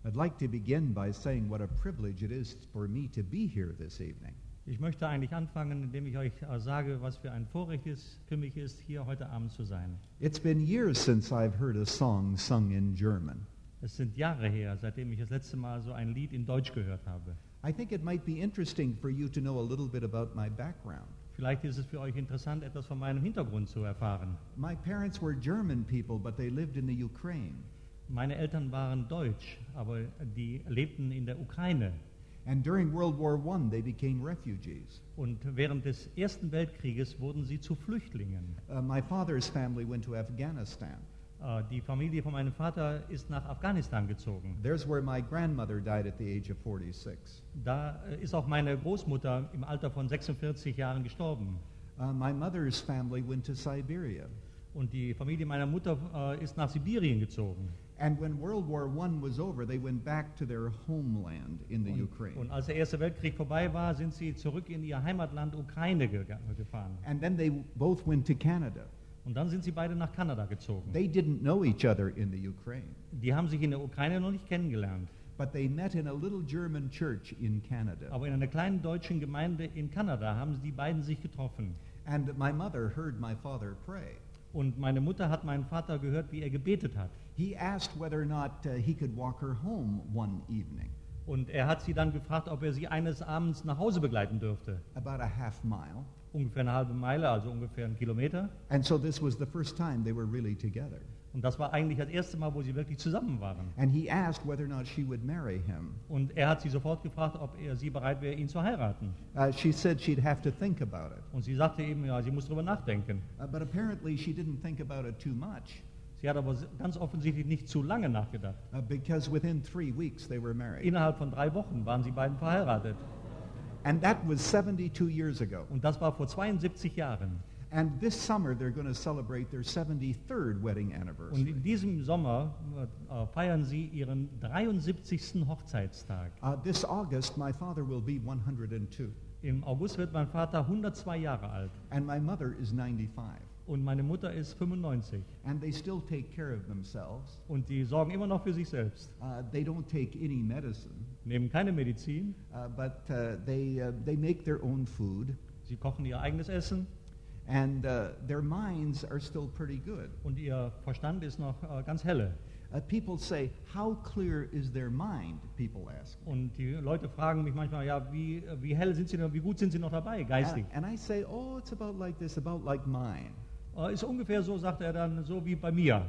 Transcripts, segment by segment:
I'd like to begin by saying what a privilege it is for me to be here this evening. Ich möchte eigentlich anfangen, indem ich euch sage, was für ein Vorrecht es für mich ist, hier heute Abend zu sein. It's been years since I've heard a song sung in German. Es sind Jahre her, seitdem ich das letzte Mal so ein Lied in Deutsch gehört habe. I think it might be interesting for you to know a little bit about my background. Vielleicht ist es für euch interessant, etwas von meinem Hintergrund zu erfahren. My parents were German people, but they lived in the Ukraine. Meine Eltern waren deutsch, aber die lebten in der Ukraine. And during World War I, they became refugees. Und während des Ersten Weltkrieges wurden sie zu Flüchtlingen. My father's family went to Afghanistan. Die Familie von meinem Vater ist nach Afghanistan gezogen. There's where my grandmother died at the age of 46. Da ist auch meine Großmutter im Alter von 46 Jahren gestorben. My mother's family went to Siberia. Und die Familie meiner Mutter ist nach Sibirien gezogen. And when World War I was over, they went back to their homeland in the Ukraine. Und als der Erste Weltkrieg vorbei war, sind sie zurück in ihr Heimatland Ukraine gefahren. And then they both went to Canada. Und dann sind sie beide nach Kanada gezogen. They didn't know each other in the Ukraine, Die haben sich in der Ukraine noch nicht kennengelernt. but they met in a little German church in Canada. Aber in einer kleinen deutschen Gemeinde in Kanada haben die beiden sich getroffen. And my mother heard my father pray. Und meine Mutter hat meinen Vater gehört, wie er gebetet hat. He asked whether or not he could walk her home one evening, Und er hat sie dann gefragt, ob er sie eines Abends nach Hause begleiten dürfte. about a half mile. Ungefähr eine halbe Meile, also ungefähr einen Kilometer. And so this was the first time they were really together. Und das war eigentlich das erste Mal, wo sie wirklich zusammen waren. And he asked whether or not she would marry him. Und er hat sie sofort gefragt, ob sie bereit wäre, ihn zu heiraten. She said she'd have to think about it. Und sie sagte eben, ja, sie muss darüber nachdenken. But apparently she didn't think about it too much, Sie hat aber ganz offensichtlich nicht zu lange nachgedacht. because within 3 weeks they were married. Innerhalb von 3 Wochen waren sie beiden verheiratet. And that was 72 years ago. Und das war vor 72 Jahren. And this summer they're going to celebrate their 73rd wedding Und anniversary. in diesem Sommer feiern sie ihren 73. Hochzeitstag. This August my father will be 102 Im August wird mein Vater 102 Jahre alt. and my mother is 95. Und meine Mutter ist 95. And they still take care of themselves. Und die sorgen immer noch für sich selbst. They don't take any medicine, Nehmen keine Medizin. but they make their own food. Sie kochen ihr eigenes Essen. And their minds are still pretty good. Und ihr Verstand ist noch ganz helle. People say, how clear is their mind? People ask. Und die Leute fragen mich manchmal, ja, wie hell sind sie noch, wie gut sind sie noch dabei, geistig? And I say, oh, it's about like this, about like mine. Ist ungefähr so, sagt er dann, so wie bei mir.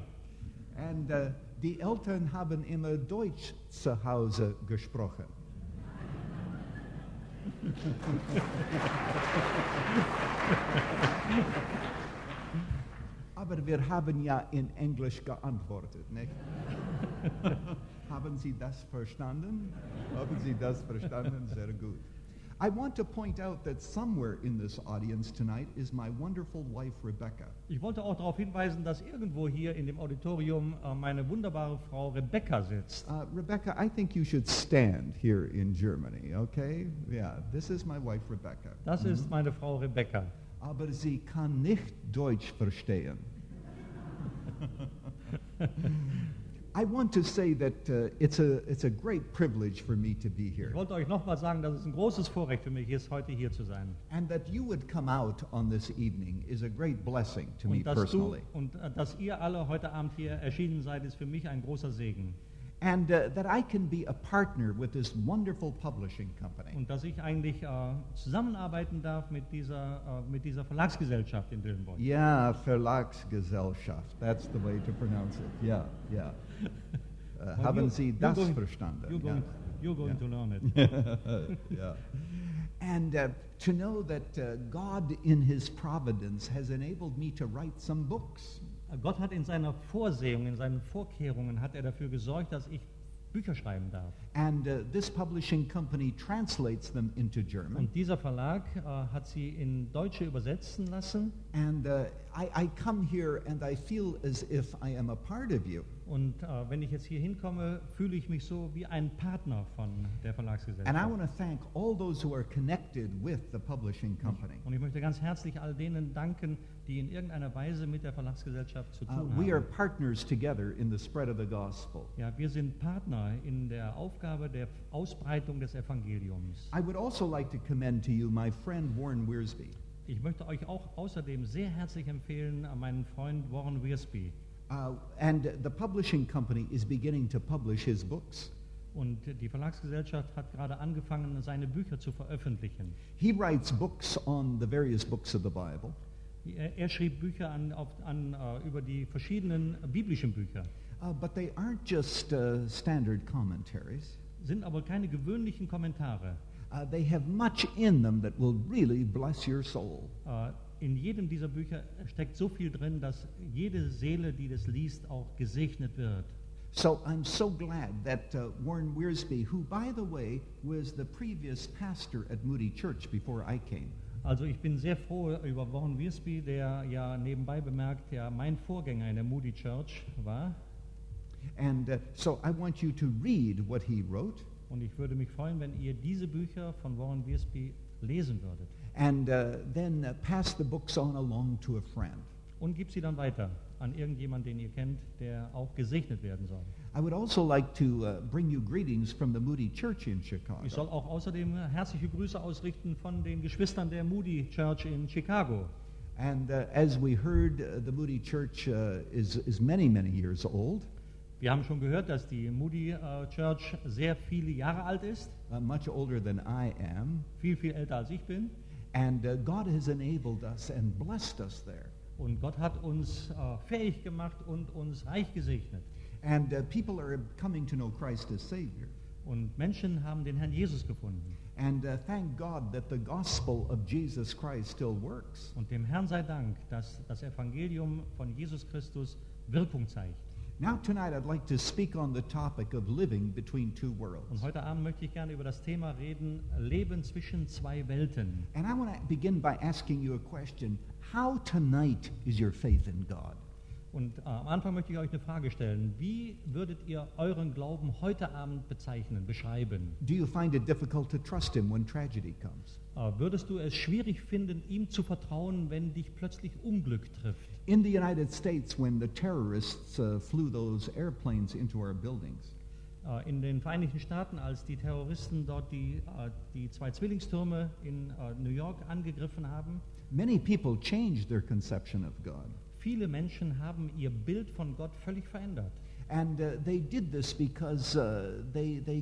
And die Eltern haben immer Deutsch zu Hause gesprochen. Aber wir haben ja in Englisch geantwortet, nicht? Haben Sie das verstanden? Haben Sie das verstanden? Sehr gut. I want to point out that somewhere in this audience tonight is my wonderful wife Rebecca. Ich wollte auch darauf hinweisen, dass irgendwo hier in dem Auditorium meine wunderbare Frau Rebecca sitzt. Rebecca, I think you should stand here in Germany, okay? Yeah, this is my wife Rebecca. Das ist meine Frau Rebecca. Aber sie kann nicht Deutsch verstehen. I want to say that it's a great privilege for me to be here. Ich wollte euch nochmal sagen, dass es ein großes Vorrecht für mich ist, heute hier zu sein. And that you would come out on this evening is a great blessing to me personally. Dass ihr alle heute Abend hier erschienen seid, ist für mich ein großer Segen. And that I can be a partner with this wonderful publishing company. Und dass ich eigentlich zusammenarbeiten darf mit dieser Verlagsgesellschaft in Dillenburg. Yeah, Verlagsgesellschaft. That's the way to pronounce it. Yeah, yeah. Haben Sie das verstanden? You're going to learn it. Yeah. And to know that God in His providence has enabled me to write some books. Gott hat in seiner Vorsehung, in seinen Vorkehrungen, hat er dafür gesorgt, dass ich Bücher schreiben darf. And this publishing company translates them into German. Und dieser Verlag hat sie in Deutsche übersetzen lassen. And I come here and I feel as if I am a part of you. Und wenn ich jetzt hier hinkomme, fühle ich mich so wie ein Partner von der And I Verlagsgesellschaft. want to thank all those who are connected with the publishing company. Und ich möchte ganz herzlich all denen danken, die in irgendeiner Weise mit der Verlagsgesellschaft zu tun We are haben. partners together in the spread of the gospel. Ja, wir sind Partner in der Aufgabe der Ausbreitung des Evangeliums. I would also like to commend to you my friend Warren Wiersbe. Ich möchte euch auch außerdem sehr herzlich empfehlen an meinen Freund Warren Wiersbe. And the publishing company is beginning to publish his books. Und die Verlagsgesellschaft hat gerade angefangen, seine Bücher zu veröffentlichen. He writes books on the various books of the Bible. Er schrieb Bücher über die verschiedenen biblischen Bücher, But they aren't just standard commentaries. sind aber keine gewöhnlichen Kommentare. They have much in them that will really bless your soul. In jedem dieser Bücher steckt so viel drin, dass jede Seele, die das liest, auch gesegnet wird. So I'm so glad that Warren Wiersbe, who, by the way, was the previous pastor at Moody Church before I came, Also ich bin sehr froh über Warren Wiersbe, der ja nebenbei bemerkt ja mein Vorgänger in der Moody Church war. and so I want you to read what he wrote, Und ich würde mich freuen, wenn ihr diese Bücher von Warren Wiersbe lesen würdet. and then pass the books on along to a friend. Und gebt sie dann weiter an irgendjemanden, den ihr kennt, der auch gesegnet werden soll. I would also like to bring you greetings from the Moody Church in Chicago. Ich soll auch außerdem herzliche Grüße ausrichten von den Geschwistern der Moody Church in Chicago. And as we heard, the Moody Church is many, many years old, Wir haben schon gehört, dass die Moody Church sehr viele Jahre alt ist, much older than I am. viel, viel älter als ich bin. And God has enabled us and blessed us there. Und Gott hat uns fähig gemacht und uns reich gesegnet. And people are coming to know Christ as Savior. Und Menschen haben den Herrn Jesus gefunden. And thank God that the gospel of Jesus Christ still works. Und dem Herrn sei Dank, dass das Evangelium von Jesus Christus Wirkung zeigt. Now tonight I'd like to speak on the topic of living between two Und worlds. heute Abend möchte ich gerne über das Thema reden, Leben zwischen zwei Welten. And I want to begin by asking you a question. How tonight is your faith in God? Und am Anfang möchte ich euch eine Frage stellen. Wie würdet ihr euren Glauben heute Abend bezeichnen, beschreiben? Do you find it difficult to trust Him when tragedy comes? Würdest du es schwierig finden, ihm zu vertrauen, wenn dich plötzlich Unglück trifft? In the United States, when the terrorists flew those airplanes into our buildings, In den Vereinigten Staaten, als die Terroristen dort die zwei Zwillingstürme in New York angegriffen haben, many people changed their conception of God. viele Menschen haben ihr Bild von Gott völlig verändert. And they did this because they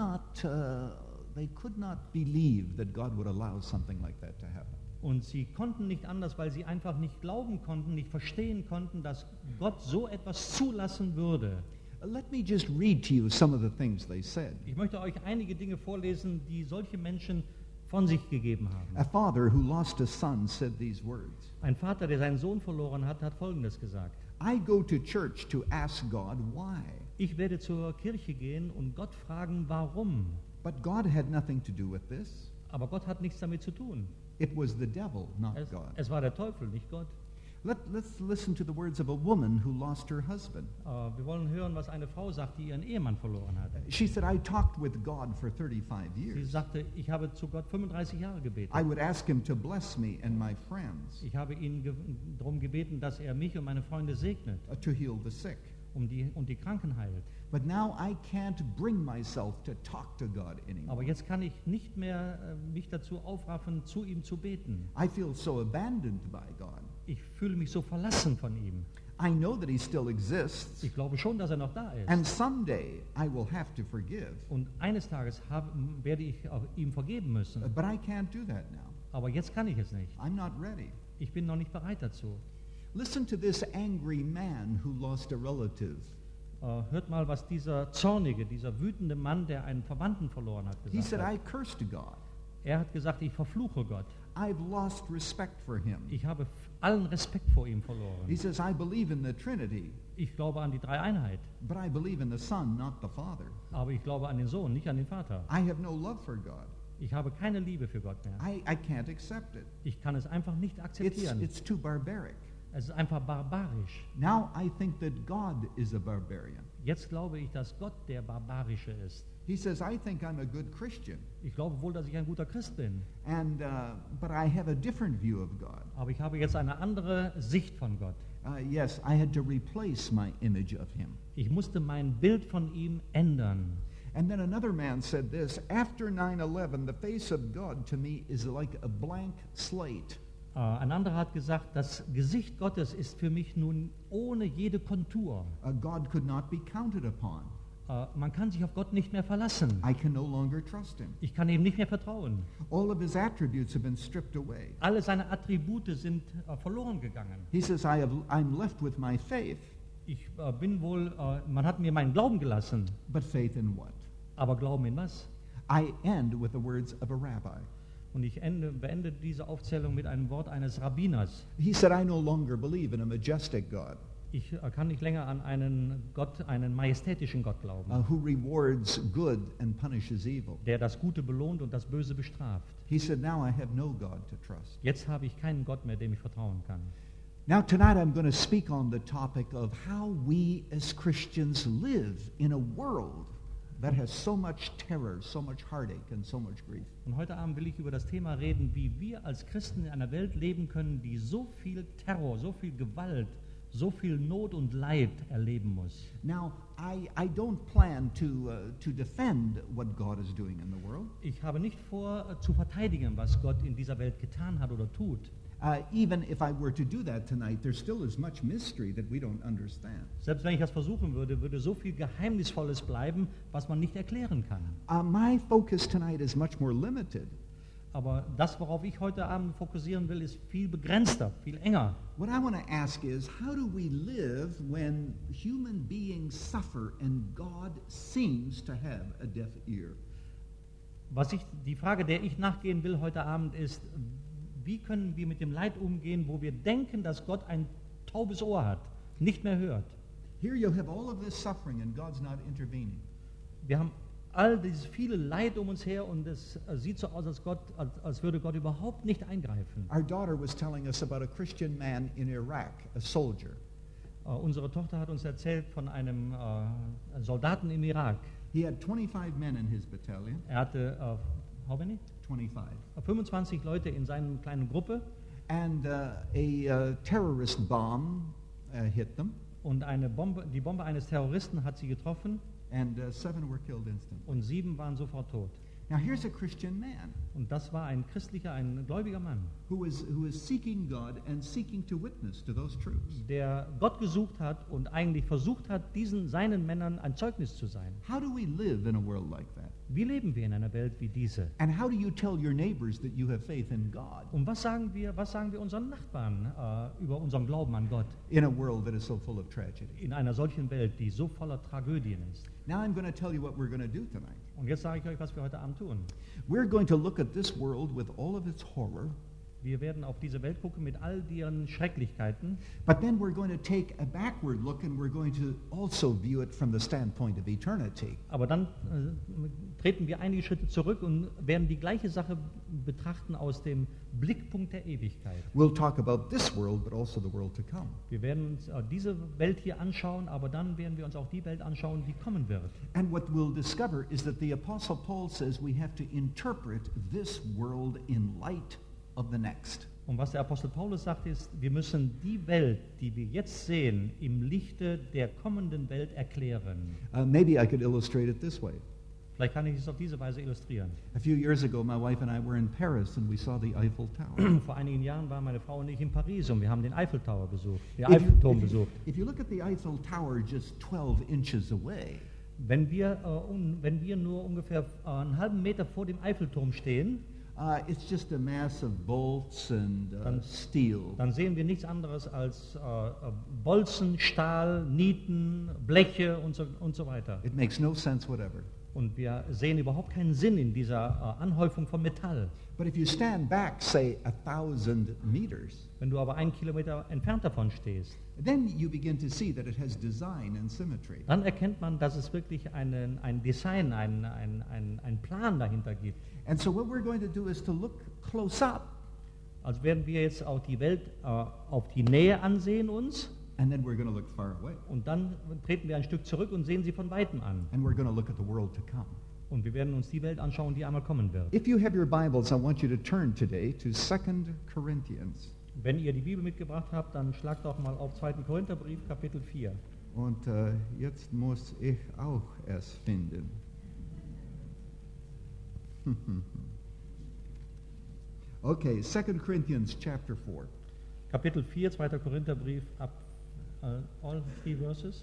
could not believe that God would allow something like that to happen. Und sie konnten nicht anders, weil sie einfach nicht glauben konnten, nicht verstehen konnten, dass Gott so etwas zulassen würde. Let me just read to you some of the things they said. Ich möchte euch einige Dinge vorlesen, die solche Menschen von sich gegeben haben. A father who lost a son said these words. Ein Vater, der seinen Sohn verloren hat, hat Folgendes gesagt. I go to church to ask God why, Ich werde zur Kirche gehen und Gott fragen, warum. but God had nothing to do with this. Aber Gott hat nichts damit zu tun. It was the devil, not God. Es war der Teufel, nicht Gott. Let's listen to the words of a woman who lost her husband. Wir wollen hören, was eine Frau sagt, die ihren Ehemann verloren hat. She said, I talked with God for 35 Sie years. sagte, ich habe zu Gott 35 Jahre gebetet. I would ask him to bless me and my friends, Ich habe ihn darum gebeten, dass er mich und meine Freunde segnet, to heal the sick. und die Kranken heilt. But now I can't bring myself to talk to God Aber anymore. jetzt kann ich nicht mehr mich dazu aufraffen, zu ihm zu beten. I feel so abandoned by God. Ich fühle mich so verlassen von ihm. I know that he still exists, Ich glaube schon, dass er noch da and ist. someday I will have to forgive. Und eines Tages werde ich auch ihm vergeben müssen. But I can't do that now. Aber jetzt kann ich es nicht. I'm not ready. Ich bin noch nicht bereit dazu. Listen to this angry man who lost a relative. Hört mal, was dieser zornige, dieser wütende Mann, der einen Verwandten verloren hat, He said, gesagt I hat. cursed God. Er hat gesagt, ich verfluche Gott. I've lost respect for him. Ich habe allen Respekt vor ihm He verloren. says, I believe in the Trinity, Ich glaube an die Dreieinheit, but I believe in the Son, not the Father. aber ich glaube an den Sohn, nicht an den Vater. I have no love for God. Ich habe keine Liebe für Gott mehr. I can't accept it. Ich kann es einfach nicht akzeptieren. It's too barbaric. Es ist einfach barbarisch. Now I think that God is a barbarian. Jetzt glaube ich, dass Gott der Barbarische ist. He says, I think I'm a good Christian, Ich glaube wohl, dass ich ein guter Christ bin. and but I have a different view of God. Aber ich habe jetzt eine andere Sicht von Gott. Yes, I had to replace my image of him. Ich musste mein Bild von ihm ändern. And then another man said this, after 9/11, the face of God to me is like a blank slate. Ein anderer hat gesagt, das Gesicht Gottes ist für mich nun ohne jede Kontur. God could not be counted upon. Man kann sich auf Gott nicht mehr verlassen. I can no longer trust him. Ich kann ihm nicht mehr vertrauen. All of his attributes have been stripped away. Alle seine Attribute sind verloren gegangen. He says, I'm left with my faith, Ich bin wohl, man hat mir meinen Glauben gelassen. but faith in what? Aber Glauben in was? I end with the words of a rabbi. Und ich beende diese Aufzählung mit einem Wort eines Rabbiners. He said, I no longer believe in a majestic God Ich kann nicht länger an einen Gott, einen majestätischen Gott glauben, who rewards good and punishes evil. der das Gute belohnt und das Böse bestraft. He said, now I have no God to trust. Jetzt habe ich keinen Gott mehr, dem ich vertrauen kann. Now tonight I'm going to speak on the topic of how we as Christians live in a world that has so much terror, so much heartache, and so much grief. Und heute Abend will ich über das Thema reden, wie wir als Christen in einer Welt leben können, die so viel Terror, so viel Gewalt, so viel Not und Leid erleben muss. Now, I don't plan to defend what God is doing in the world. Ich habe nicht vor, zu verteidigen, was Gott in dieser Welt getan hat oder tut. Even if I were to do that tonight, there still is much mystery that we don't understand. Selbst wenn ich das versuchen würde, würde so viel Geheimnisvolles bleiben, was man nicht erklären kann. My focus tonight is much more limited. Aber das, worauf ich heute Abend fokussieren will, ist viel begrenzter, viel enger. What I want to ask is, how do we live when human beings suffer and God seems to have a deaf ear? Die Frage, der ich nachgehen will heute Abend, ist, wie können wir mit dem Leid umgehen, wo wir denken, dass Gott ein taubes Ohr hat, nicht mehr hört. Here you have all of this suffering and God's not intervening. Wir haben all dieses viele Leid um uns her und es sieht so aus, als würde Gott überhaupt nicht eingreifen. Our daughter was telling us about a Christian man in Iraq, a soldier. Unsere Tochter hat uns erzählt von einem Soldaten im Irak. He had 25 men in his battalion. Er hatte, how many? 25. 25 Leute in seiner kleinen Gruppe. And a terrorist bomb hit them, Und die Bombe eines Terroristen hat sie getroffen and 7 were killed instantly. und 7 waren sofort tot. Now here's a Christian man Und das war ein gläubiger Mann, who is seeking God and seeking to witness to those troops. der Gott gesucht hat und eigentlich versucht hat, seinen Männern ein Zeugnis zu sein. How do we live in a world like that? Wie leben wir in einer Welt wie diese? And how do you tell your neighbors that you have faith in God Und was sagen wir unseren Nachbarn über unseren Glauben an Gott in a world that is so full of tragedy? in einer solchen Welt, die so voller Tragödien ist? Now I'm going to tell you what we're going to do tonight. Und jetzt sage ich euch, was wir heute Abend tun. We're going to look at this world with all of its horror, Wir werden auf diese Welt gucken mit all ihren Schrecklichkeiten. but then we're going to take a backward look and we're going to also view it from the standpoint of eternity. Aber dann treten wir einige Schritte zurück und werden die gleiche Sache betrachten aus dem Blickpunkt der Ewigkeit. We'll talk about this world, but also the world to come. Wir werden uns diese Welt hier anschauen, aber dann werden wir uns auch die Welt anschauen, die kommen wird. And what we'll discover is that the Apostle Paul says we have to interpret this world in light of the next. Und was der Apostel Paulus sagt, ist, wir müssen die Welt, die wir jetzt sehen, im Lichte der kommenden Welt erklären. Maybe I could illustrate it this way. Vielleicht kann ich es auf diese Weise illustrieren. A few years ago, my wife and I were in Paris and we saw the Eiffel Tower. Vor einigen Jahren waren meine Frau und ich in Paris und wir haben den Eiffelturm besucht. If you look at the Eiffel Tower just 12 inches away, Wenn wir nur ungefähr einen halben Meter vor dem Eiffelturm stehen, it's just a mass of bolts and Dann- steel. dann sehen wir nichts anderes als Bolzen, Stahl, Nieten, Bleche und so weiter. It makes no sense whatever. Und wir sehen überhaupt keinen Sinn in dieser Anhäufung von Metall. But if you stand back, say 1,000 meters, Wenn du aber 1 Kilometer entfernt davon stehst, then you begin to see that it has design and symmetry. dann erkennt man, dass es wirklich ein Design, ein Plan dahinter gibt. And so what we're going to do is to look close up Also werden wir jetzt auch die Welt auf die Nähe ansehen uns and then we're going to look far away. und dann treten wir ein Stück zurück und sehen sie von Weitem an. And we're going to look at the world to come. Und wir werden uns die Welt anschauen, die einmal kommen wird. If you have your Bibles, I want you to turn today to 2 Corinthians. Wenn ihr die Bibel mitgebracht habt, dann schlagt doch mal auf 2. Korintherbrief, Kapitel 4. Und jetzt muss ich auch es finden. Okay, 2 Corinthians chapter 4. Kapitel 4, 2. Korintherbrief, ab all three verses.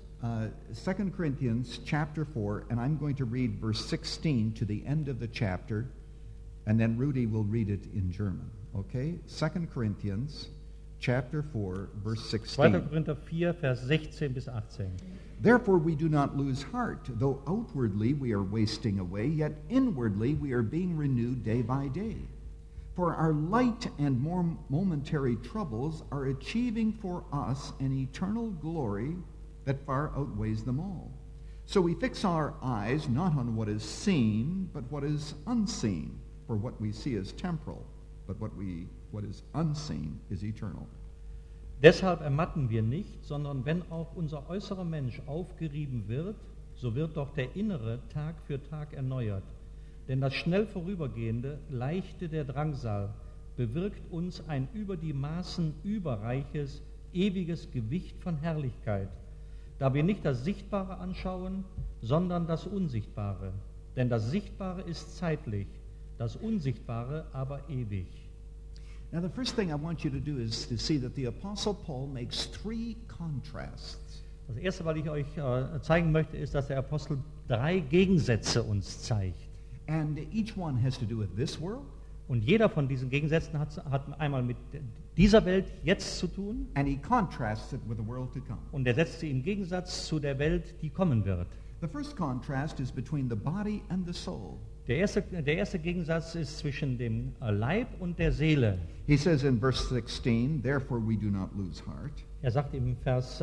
2 Corinthians chapter 4, and I'm going to read verse 16 to the end of the chapter, and then Rudy will read it in German. Okay? 2 Corinthians chapter 4, verse 2. 16. Korinther 4, Vers 16 bis 18. Therefore we do not lose heart, though outwardly we are wasting away, yet inwardly we are being renewed day by day. For our light and more momentary troubles are achieving for us an eternal glory that far outweighs them all. So we fix our eyes not on what is seen, but what is unseen. For what we see is temporal, but what is unseen is eternal. Deshalb ermatten wir nicht, sondern wenn auch unser äußerer Mensch aufgerieben wird, so wird doch der innere Tag für Tag erneuert. Denn das schnell vorübergehende, leichte der Drangsal bewirkt uns ein über die Maßen überreiches, ewiges Gewicht von Herrlichkeit, da wir nicht das Sichtbare anschauen, sondern das Unsichtbare. Denn das Sichtbare ist zeitlich, das Unsichtbare aber ewig. Now the first thing I want you to do is to see that the Apostle Paul makes three contrasts. Das Erste, was ich euch zeigen möchte, ist, dass der Apostel 3 Gegensätze uns zeigt. And each one has to do with this world, Und jeder von diesen Gegensätzen hat einmal mit dieser Welt jetzt zu tun and he contrasts it with the world to come. und er setzt sie im Gegensatz zu der Welt, die kommen wird. The first contrast is between the body and the soul. Der erste Gegensatz ist zwischen dem Leib und der Seele. He says in verse 16, therefore we do not lose heart. Er sagt im Vers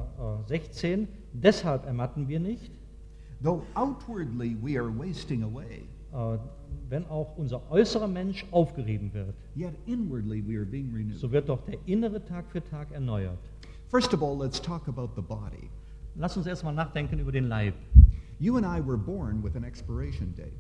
16, deshalb ermatten wir nicht, Though outwardly we are wasting away, wenn auch unser äußerer Mensch aufgerieben wird, yet inwardly we are being renewed. so wird doch der innere Tag für Tag erneuert. First of all, let's talk about the body. Lass uns erstmal nachdenken über den Leib. You and I were born with an expiration date.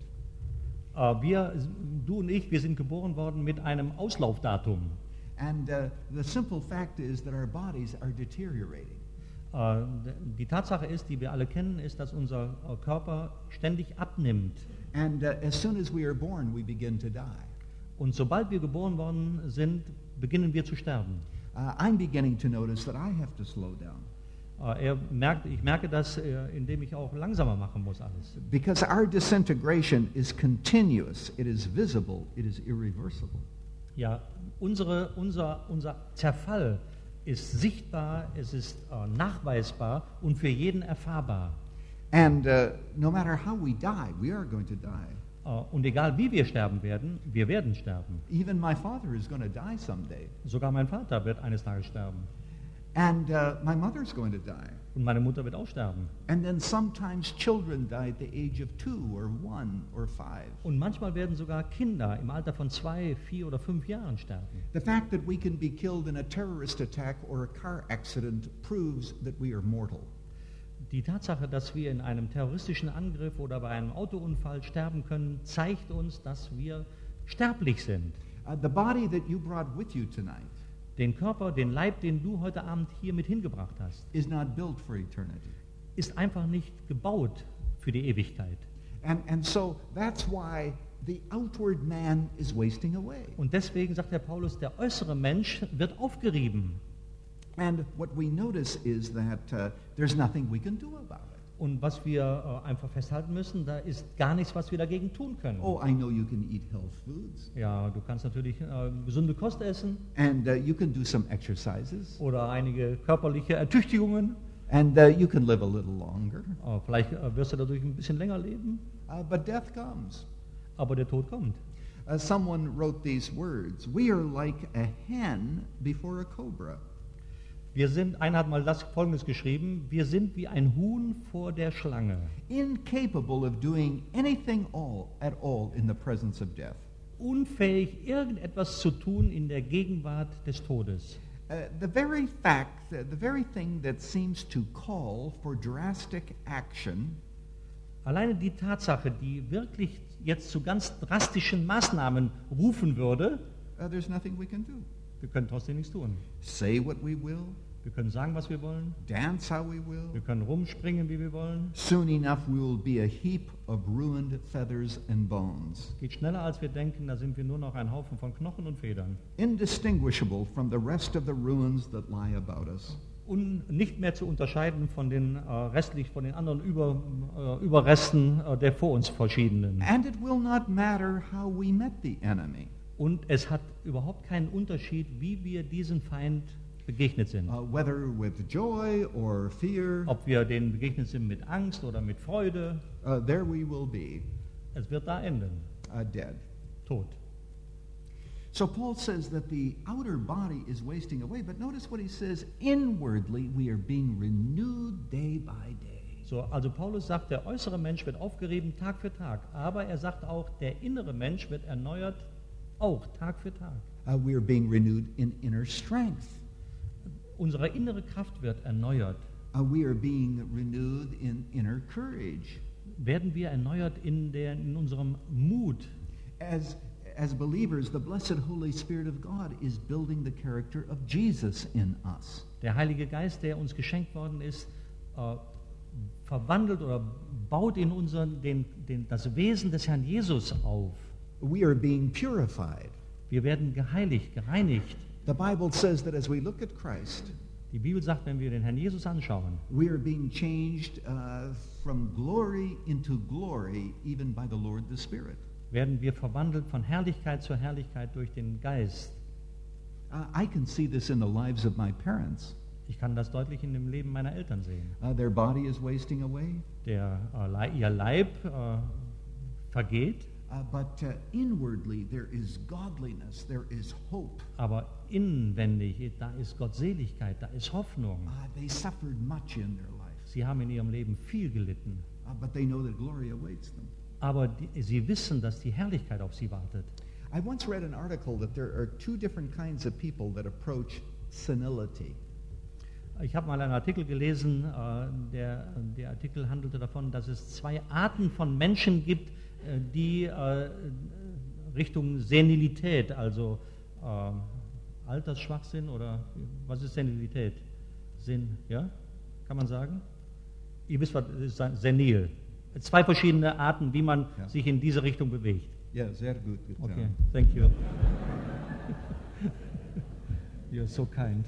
Du und ich, wir sind geboren worden mit einem Auslaufdatum. And the simple fact is that our bodies are deteriorating. Die Tatsache ist, die wir alle kennen, ist, dass unser Körper ständig abnimmt. And as soon as we are born, we begin to die. Und sobald wir geboren worden sind, beginnen wir zu sterben. I'm beginning to notice that I have to slow down. Ich merke das, indem ich auch langsamer machen muss alles. Because our disintegration is continuous, it is visible, it is irreversible. Ja, unser Zerfall ist sichtbar, es ist nachweisbar und für jeden erfahrbar. And no matter how we die, we are going to die. Und egal wie wir sterben werden, wir werden sterben. Even my father is going to die someday. Sogar mein Vater wird eines Tages sterben. And my mother's going to die. Und meine Mutter wird auch sterben. And then sometimes children die at the age of 2 or 1 or 5. Und manchmal werden sogar Kinder im Alter von 2, 4 oder 5 Jahren sterben. The fact that we can be killed in a terrorist attack or a car accident proves that we are mortal. Die Tatsache, dass wir in einem terroristischen Angriff oder bei einem Autounfall sterben können, zeigt uns, dass wir sterblich sind. The body that you brought with you tonight Den Körper, den Leib, den du heute Abend hier mit hingebracht hast, is not built for eternity. ist einfach nicht gebaut für die Ewigkeit. And so that's why the outward man is wasting away. Und deswegen sagt der Paulus, der äußere Mensch wird aufgerieben. And what we notice is that there's nothing we can do about it. Und was wir einfach festhalten müssen, da ist gar nichts, was wir dagegen tun können. Oh, I know you can eat health foods. Ja, du kannst natürlich gesunde Kost essen And you can do some exercises. oder einige körperliche Ertüchtigungen. And you can live a little longer. Vielleicht wirst du dadurch ein bisschen länger leben, But death comes. aber der Tod kommt. Someone wrote these words, we are like a hen before a cobra. Einer hat mal das Folgendes geschrieben: Wir sind wie ein Huhn vor der Schlange, Incapable of doing anything at all in the presence of death. unfähig, irgendetwas zu tun in der Gegenwart des Todes. The very fact, the very thing that seems to call for drastic action Alleine die Tatsache, die wirklich jetzt zu ganz drastischen Maßnahmen rufen würde, there's nothing we can do. wir können trotzdem nichts tun. Say what we will, Wir können sagen, was wir wollen. dance how we will. Wir können rumspringen, wie wir wollen. Soon enough, we will be a heap of ruined feathers and bones, Geht schneller, als wir denken. Da sind wir nur noch ein Haufen von Knochen und Federn. indistinguishable from the rest of the ruins that lie about us. Und nicht mehr zu unterscheiden von den von den anderen Überresten der vor uns verschiedenen. And it will not matter how we met the enemy, Und es hat überhaupt keinen Unterschied, wie wir diesen Feind begegnet sind. whether with joy or fear, Ob wir denen begegnet sind mit Angst oder mit Freude, there we will be, es wird da enden. dead. Tot. So Paul says that the outer body is wasting away, but notice what he says, inwardly we are being renewed day by day. So, also Paulus sagt, der äußere Mensch wird aufgerieben Tag für Tag, aber er sagt auch, der innere Mensch wird erneuert auch Tag für Tag. We are being renewed in inner strength. Unsere innere Kraft wird erneuert. We are being renewed in inner courage. Werden wir erneuert in unserem Mut. As believers, the blessed Holy Spirit of God is building the character of Jesus in us. Der Heilige Geist, der uns geschenkt worden ist, verwandelt oder baut in uns das Wesen des Herrn Jesus auf. We are being purified. Wir werden geheiligt, gereinigt. The Bible says that as we look at Christ, Die Bibel sagt, wenn wir den Herrn Jesus anschauen, we are being changed from glory into glory, even by the Lord the Spirit. werden wir verwandelt von Herrlichkeit zu Herrlichkeit durch den Geist. I can see this in the lives of my parents. Ich kann das deutlich in dem Leben meiner Eltern sehen. Their body is wasting away, Ihr Leib vergeht, but inwardly there is godliness, there is hope. aber inwendig, da ist Gottseligkeit, da ist Hoffnung. They suffered much in their life, Sie haben in ihrem Leben viel gelitten, but they know that glory awaits them. aber sie wissen, dass die Herrlichkeit auf sie wartet. I once read an article that there are two different kinds of people that approach senility. Ich habe mal einen Artikel gelesen, der Artikel handelte davon, dass es zwei Arten von Menschen gibt, die Richtung Senilität, also Altersschwachsinn oder was ist Senilität? Ja? Kann man sagen? Ihr wisst, was ist senil. Zwei verschiedene Arten, wie man sich in diese Richtung bewegt. Ja, sehr gut. Okay, thank you. You're so kind.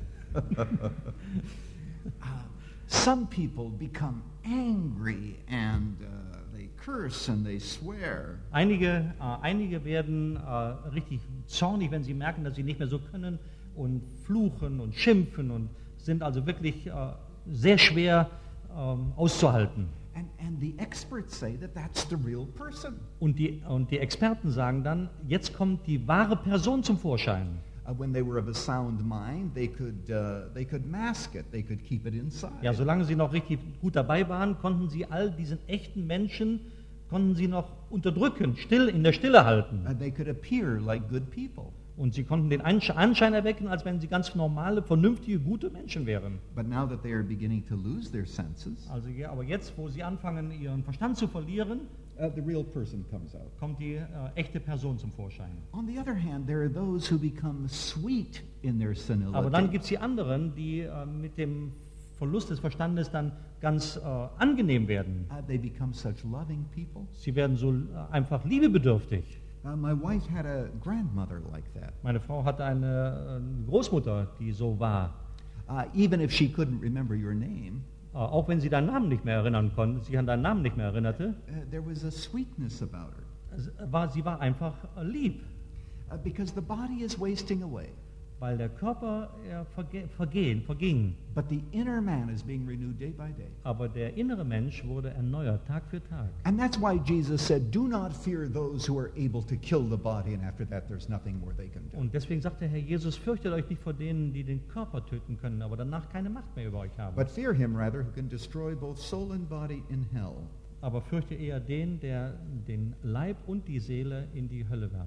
Some people become angry and they curse and they swear. Einige werden richtig zornig, wenn sie merken, dass sie nicht mehr so können und fluchen und schimpfen und sind also wirklich sehr schwer auszuhalten. And the experts say that that's the real person. Und die Experten sagen dann, jetzt kommt die wahre Person zum Vorschein. When they were of a sound mind, they could mask it, they could keep it inside. Ja, solange sie noch richtig gut dabei waren, konnten sie all diesen echten Menschen noch unterdrücken, in der Stille halten. They could appear like good people. Und sie konnten den Anschein erwecken, als wenn sie ganz normale, vernünftige, gute Menschen wären. But now that they are beginning to lose their senses, Also ja, aber jetzt, wo sie anfangen, ihren Verstand zu verlieren, the real person comes out. kommt die echte Person zum Vorschein. On the other hand, there are those who become sweet in their senility. Aber dann gibt es die anderen, die mit dem Verlust des Verstandes dann ganz angenehm werden. They become such loving people. Sie werden so einfach liebebedürftig. My wife had a grandmother like that. Meine Frau hatte eine Großmutter, die so war. Even if she couldn't remember your name, Auch wenn sie deinen Namen nicht mehr erinnern konnte, sich an deinen Namen nicht mehr erinnerte, there was a sweetness about her. sie war einfach lieb, Because the body is wasting away, weil der Körper verging. but the inner man is being renewed day by day. Aber der innere Mensch wurde erneuert Tag für Tag. And that's why Jesus said, do not fear those who are able to kill the body, and after that there's nothing more they can do. Und deswegen sagt der Herr Jesus, fürchtet euch nicht vor denen, die den Körper töten können, aber danach keine Macht mehr über euch haben. But fear him rather who can destroy both soul and body in hell. Aber fürchte eher den, der den Leib und die Seele in die Hölle werfen kann.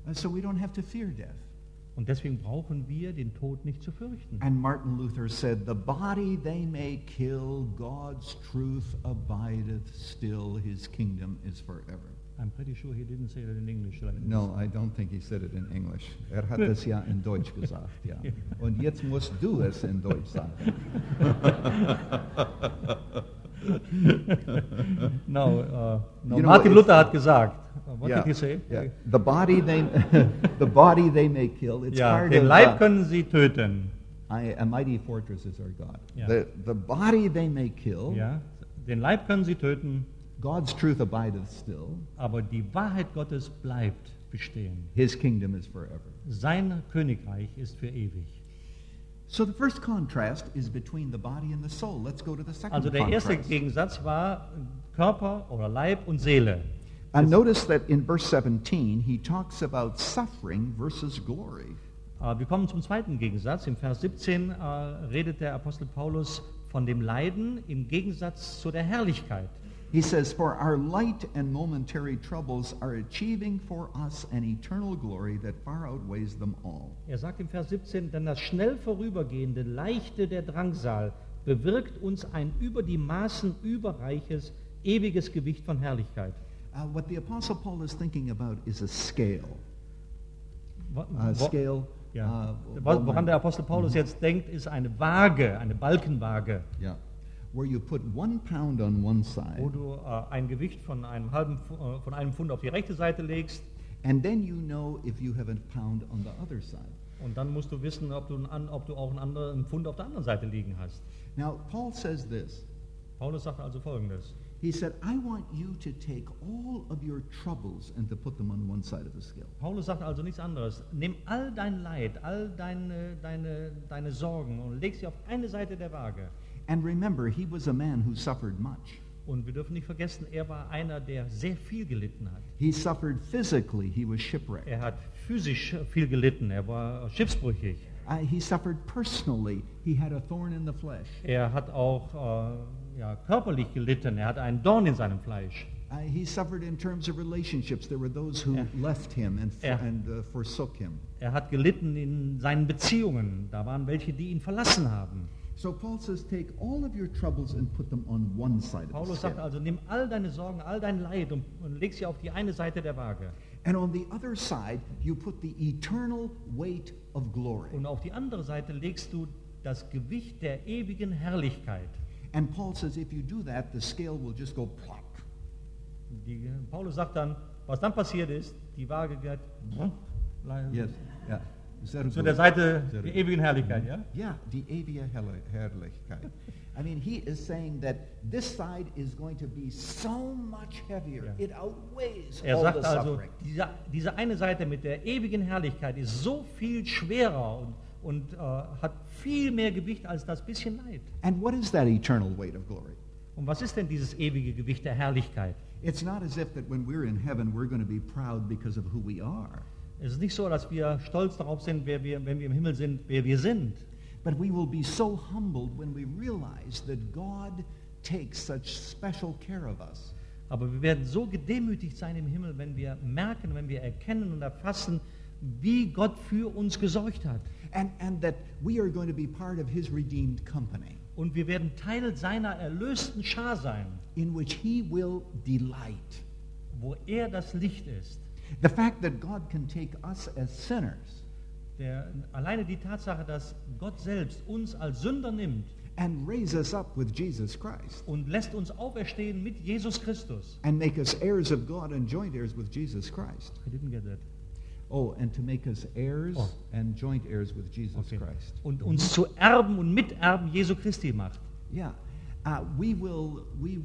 So we don't have to fear death. Und deswegen brauchen wir den Tod nicht zu fürchten. And Martin Luther said, the body they may kill, God's truth abideth still, his kingdom is forever. I'm pretty sure he didn't say that in English. No, I don't think he said it in English. Hat es ja in Deutsch gesagt, ja. Und jetzt musst du es in Deutsch sagen. No, You know, Martin it's- Luther hat gesagt. What Yeah, did he say? yeah. The body they may kill. It's Ja, part den of Leib können sie töten. a mighty fortress is our God. Yeah. The body they may kill. Ja, den Leib können sie töten, God's truth abideth still. aber die Wahrheit Gottes bleibt bestehen. His kingdom is forever. Sein Königreich ist für ewig. So the first contrast is between the body and the soul. Let's go to the second Also der erste contrast. Gegensatz war Körper oder Leib und Seele. And notice that in verse 17 he talks about suffering versus glory. Wir kommen zum zweiten Gegensatz. Im Vers 17 redet der Apostel Paulus von dem Leiden im Gegensatz zu der Herrlichkeit. He says, for our light and momentary troubles are achieving for us an eternal glory that far outweighs them all. Er sagt im Vers 17, denn das schnell vorübergehende Leichte der Drangsal bewirkt uns ein über die Maßen überreiches, ewiges Gewicht von Herrlichkeit. What the Apostle Paul is thinking about is a scale. Wo- A wo- scale. Ja. Woman- Woran der Apostel Paulus jetzt denkt, ist eine Waage, eine Balkenwaage, Yeah. Where you put 1 pound on one side, wo du ein Gewicht von einem Pfund auf die rechte Seite legst and then you know if you have a pound on the other side. und dann musst du wissen, ob du auch einen Pfund auf der anderen Seite liegen hast. Now, Paul says this. Paulus sagt also Folgendes. He said, I want you to take all of your troubles and to put them on one side of the scale. Paulus sagt also nichts anderes. Nimm all dein Leid, all deine Sorgen und leg sie auf eine Seite der Waage. And remember, he was a man who suffered much. Und wir dürfen nicht vergessen, er war einer, der sehr viel gelitten hat. He suffered physically. He was shipwrecked. Er hat physisch viel gelitten, er war schiffsbrüchig. He suffered personally. He had a thorn in the flesh. Er hat auch körperlich gelitten, er hat einen Dorn in seinem Fleisch. He suffered in terms of relationships. There were those who Yeah. left him and, Yeah. forsook him. Er hat gelitten in seinen Beziehungen, da waren welche, die ihn verlassen haben. So Paul says, take all of your troubles and put them on one side of the Paulus sagt scale. also, nimm all deine Sorgen, all dein Leid und leg sie auf die eine Seite der Waage. And on the other side, you put the eternal weight of glory. Und auf die andere Seite legst du das Gewicht der ewigen Herrlichkeit. And Paul says, if you do that, the scale will just go plop. Paulus sagt dann, was dann passiert ist, die Waage geht Yes, yeah. Sehr zu gut. der Seite Sehr der gut. ewigen Herrlichkeit. Ja? Yeah, die ewige Herrlichkeit. I mean, he is saying that this side is going to be so much heavier. Yeah. It outweighs Er all sagt the also, suffering. diese eine Seite mit der ewigen Herrlichkeit ist so viel schwerer und hat viel mehr Gewicht als das bisschen Leid. And what is that eternal weight of glory? Und was ist denn dieses ewige Gewicht der Herrlichkeit? It's not as if that when we're in heaven, we're going to be proud because of who we are. Es ist nicht so, dass wir stolz darauf sind, wenn wir im Himmel sind, wer wir sind. But we will be so humbled when we realize that God takes such special care of us. Aber wir werden so gedemütigt sein im Himmel, wenn wir merken, wenn wir erkennen und erfassen, wie Gott für uns gesorgt hat. And that we are going to be part of his redeemed company, Und wir werden Teil seiner erlösten Schar sein, in which he will delight. wo er das Licht ist. The fact that God can take us as sinners Alleine die Tatsache, dass Gott selbst uns als Sünder nimmt and raise us up with Jesus Christ und lässt uns auferstehen mit Jesus Christus. and make us heirs of God and joint heirs with Jesus Christ. I didn't get that. Oh, and to make us heirs Oh. and joint heirs with Jesus Okay. Christ. Und uns zu Erben und Miterben Jesu Christi macht. Yeah. We will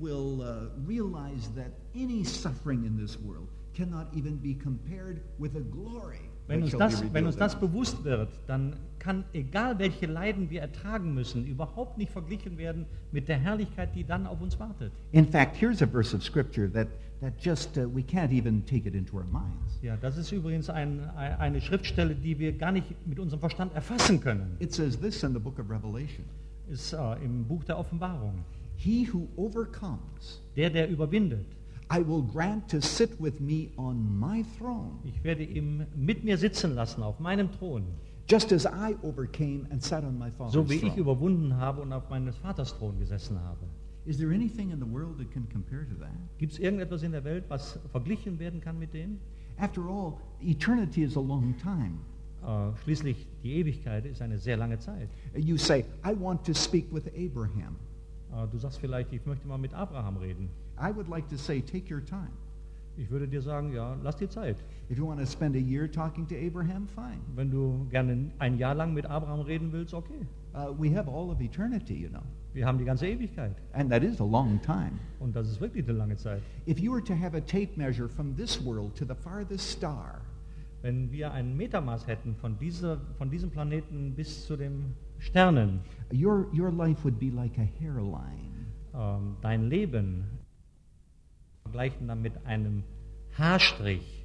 realize that any suffering in this world cannot even be compared with the glory. Wenn that uns shall be wenn uns revealed das in us. bewusst wird, dann kann, egal welche Leiden wir ertragen müssen, überhaupt nicht verglichen werden mit der Herrlichkeit, die dann auf uns wartet. In fact, here's a verse of scripture that just we can't even take it into our minds. Ja, das ist übrigens eine Schriftstelle, die wir gar nicht mit unserem Verstand erfassen können. It says this in the book of Revelation. Ist im Buch der Offenbarung. He who overcomes, Der überwindet, I will grant to sit with me on my throne, Ich werde ihn mit mir sitzen lassen auf meinem Thron, just as I overcame and sat on my Father's so wie ich throne. überwunden habe und auf meines Vaters Thron gesessen habe. Is there anything in the world that can compare to that? Gibt es irgendetwas in der Welt, was verglichen werden kann mit dem? After all, eternity is a long time. Schließlich, die Ewigkeit ist eine sehr lange Zeit. You say, I want to speak with Abraham. Du sagst vielleicht, ich möchte mal mit Abraham reden. I would like to say, take your time. Ich würde dir sagen, ja, lass dir Zeit. If you want to spend a year talking to Abraham, fine. Wenn du gerne ein Jahr lang mit Abraham reden willst, okay. We have all of eternity, you know. Wir haben die ganze Ewigkeit. And that is a long time. Und das ist wirklich eine lange Zeit. If you were to have a tape measure from this world to the farthest star, Wenn wir ein Metermaß hätten von diesem Planeten bis zu den Sternen, your life would be like a hairline. dein Leben vergleichen dann mit einem Haarstrich.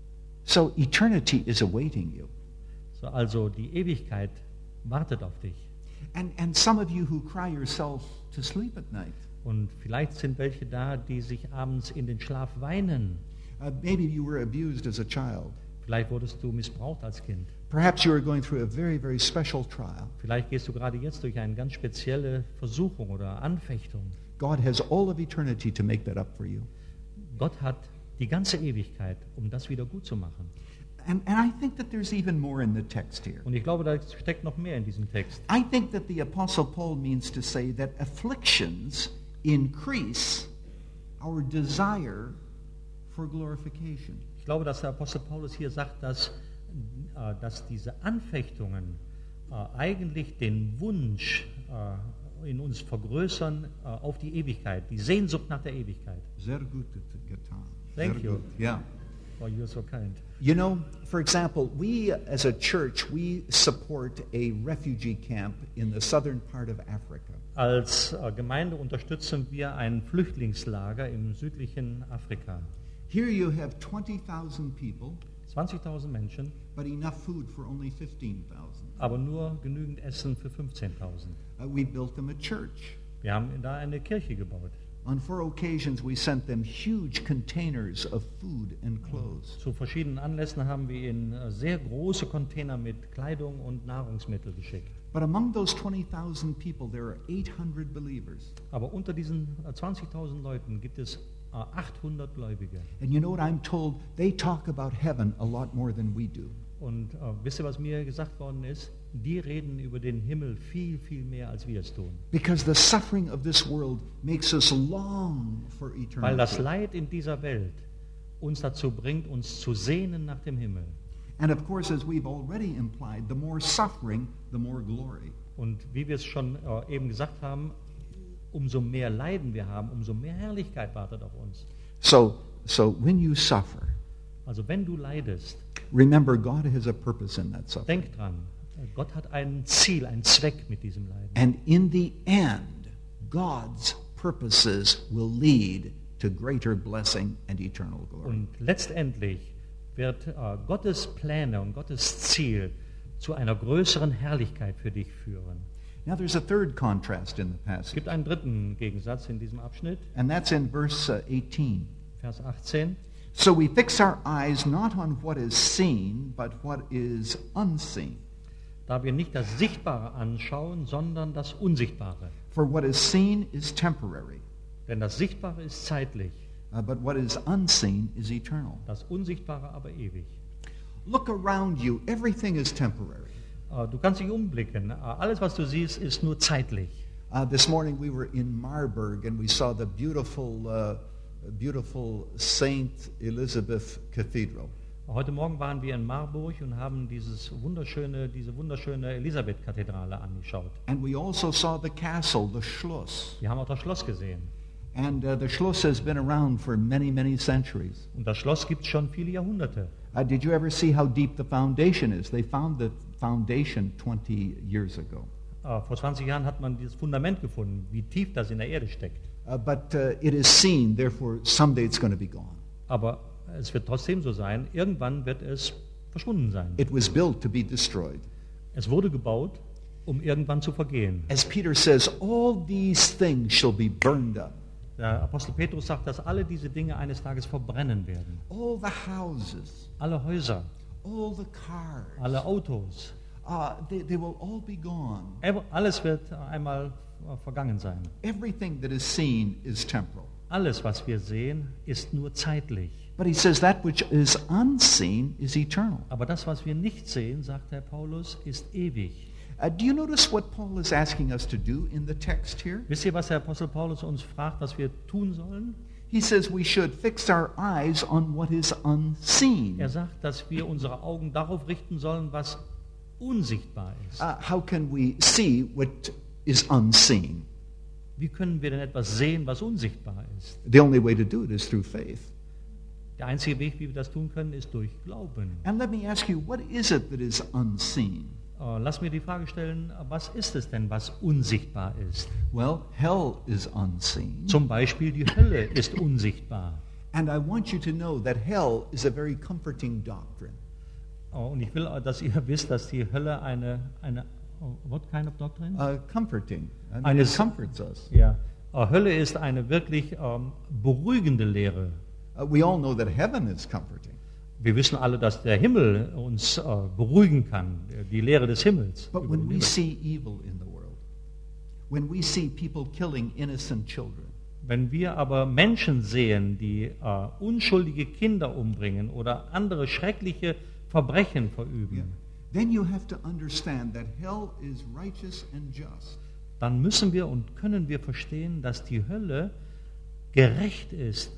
So eternity is awaiting you. So, also die Ewigkeit wartet auf dich. And some of you who cry yourself to sleep at night, Und vielleicht sind welche da, die sich abends in den Schlaf weinen. maybe you were abused as a child. Vielleicht wurdest du missbraucht als Kind. Perhaps you are going through a very, very special trial. Vielleicht gehst du gerade jetzt durch eine ganz spezielle Versuchung oder Anfechtung. God has all of eternity to make that up for you. Gott hat die ganze Ewigkeit, um das wieder gut zu machen. And I think that there's even more in the text here. Und ich glaube, da steckt noch mehr in diesem Text. I think that the Apostle Paul means to say that afflictions increase our desire for glorification. Ich glaube, dass der Apostel Paulus hier sagt, dass diese Anfechtungen eigentlich den Wunsch in uns vergrößern auf die Ewigkeit, die Sehnsucht nach der Ewigkeit. Sehr gut getan. Thank Sehr you. gut. Yeah. Oh, you're so kind. You know, for example, we as a church, we support a refugee camp in the southern part of Africa. Als Gemeinde unterstützen wir ein Flüchtlingslager im südlichen Afrika. Here you have 20,000 people, 20.000 Menschen, but enough food for only 15,000. aber nur genügend Essen für 15.000. We built them a church. Wir haben da eine Kirche gebaut. On 4 occasions, we sent them huge containers of food and clothes. Zu verschiedenen Anlässen haben wir ihnen sehr große Container mit Kleidung und Nahrungsmittel geschickt. But among those 20,000 people, there are 800 believers. Aber unter diesen 20.000 Leuten gibt es 800 Gläubige. And you know what I'm told? They talk about heaven a lot more than we do. Und wisst ihr, was mir gesagt worden ist? Die reden über den Himmel viel, viel mehr, als wir es tun. Because the suffering of this world makes us long for Weil das eternity. Leid in dieser Welt uns dazu bringt, uns zu sehnen nach dem Himmel. And of course, as we've already implied, the more suffering, the more glory. Und wie wir es schon eben gesagt haben, umso mehr Leiden wir haben, umso mehr Herrlichkeit wartet auf uns. So when you suffer, Also wenn du leidest, remember God has a purpose in that suffering. denk dran, Gott hat ein Ziel, einen Zweck mit diesem Leiden. And in the end, God's purposes will lead to greater blessing and eternal glory. Und letztendlich wird Gottes Pläne und Gottes Ziel zu einer größeren Herrlichkeit für dich führen. Now there's a third contrast in the Es passage, gibt einen dritten Gegensatz in diesem Abschnitt, and that's in verse 18. Vers 18. So we fix our eyes not on what is seen, but what is unseen. Da wir nicht das Sichtbare anschauen, sondern das Unsichtbare. For what is seen is temporary, Denn das Sichtbare ist zeitlich, but what is unseen is eternal. das Unsichtbare aber ewig. Look around you. Everything is temporary. Du kannst dich umblicken. Alles, was du siehst, ist nur zeitlich. This morning we were in Marburg and we saw the beautiful St. Elizabeth Cathedral. Heute Morgen waren wir in Marburg und haben diese wunderschöne Elisabeth-Kathedrale angeschaut. And we also saw the castle, the Schloss. Wir haben auch das Schloss gesehen. And the Schloss has been around for many, many centuries. Und das Schloss gibt es schon viele Jahrhunderte. Did you ever see how deep the foundation is? They found the foundation 20 years ago. Vor 20 Jahren hat man dieses Fundament gefunden, wie tief das in der Erde steckt. But it is seen, therefore someday it's going to be gone. Aber es wird trotzdem so sein, irgendwann wird es verschwunden sein. It was built to be destroyed. Es wurde gebaut, um irgendwann zu vergehen. As Peter says, all these things shall be burned up. Der Apostel Petrus sagt, dass alle diese Dinge eines Tages verbrennen werden. All the houses, Alle Häuser, all the cars, alle Autos, they will all be gone. alles wird einmal vergangen sein. Everything that is seen is temporal. Alles, was wir sehen, ist nur zeitlich. But he says that which is unseen is eternal. Aber das, was wir nicht sehen, sagt Herr Paulus, ist ewig. Do you notice what Paul is asking us to do in the text here? Wisst ihr, was der Apostel Paulus uns fragt, was wir tun sollen? He says we should fix our eyes on what is unseen. Er sagt, dass wir unsere Augen darauf richten sollen, was unsichtbar ist. How can we see what is unseen? Wie können wir denn etwas sehen, was unsichtbar ist? The only way to do it is through faith. Der einzige Weg, wie wir das tun können, ist durch Glauben. And let me ask you, what is it that is unseen? Lass mir die Frage stellen, was ist es denn, was unsichtbar ist? Well, hell is unseen. Zum Beispiel die Hölle ist unsichtbar. And I want you to know that hell is a very comforting doctrine. Und ich will, dass ihr wisst, dass die Hölle eine what kind of doctrine? Comforting. I mean, Eine- it comforts us. Ja, Hölle ist eine wirklich beruhigende Lehre. We all know that heaven is comforting. Wir wissen alle, dass der Himmel uns beruhigen kann, die Lehre des Himmels. But über when den we Himmel. see evil in the world, when we see people killing innocent children, Wenn wir aber Menschen sehen, die unschuldige Kinder umbringen oder andere schreckliche Verbrechen verüben, then you have to understand that hell is righteous and just. dann müssen wir und können wir verstehen, dass die Hölle gerecht ist.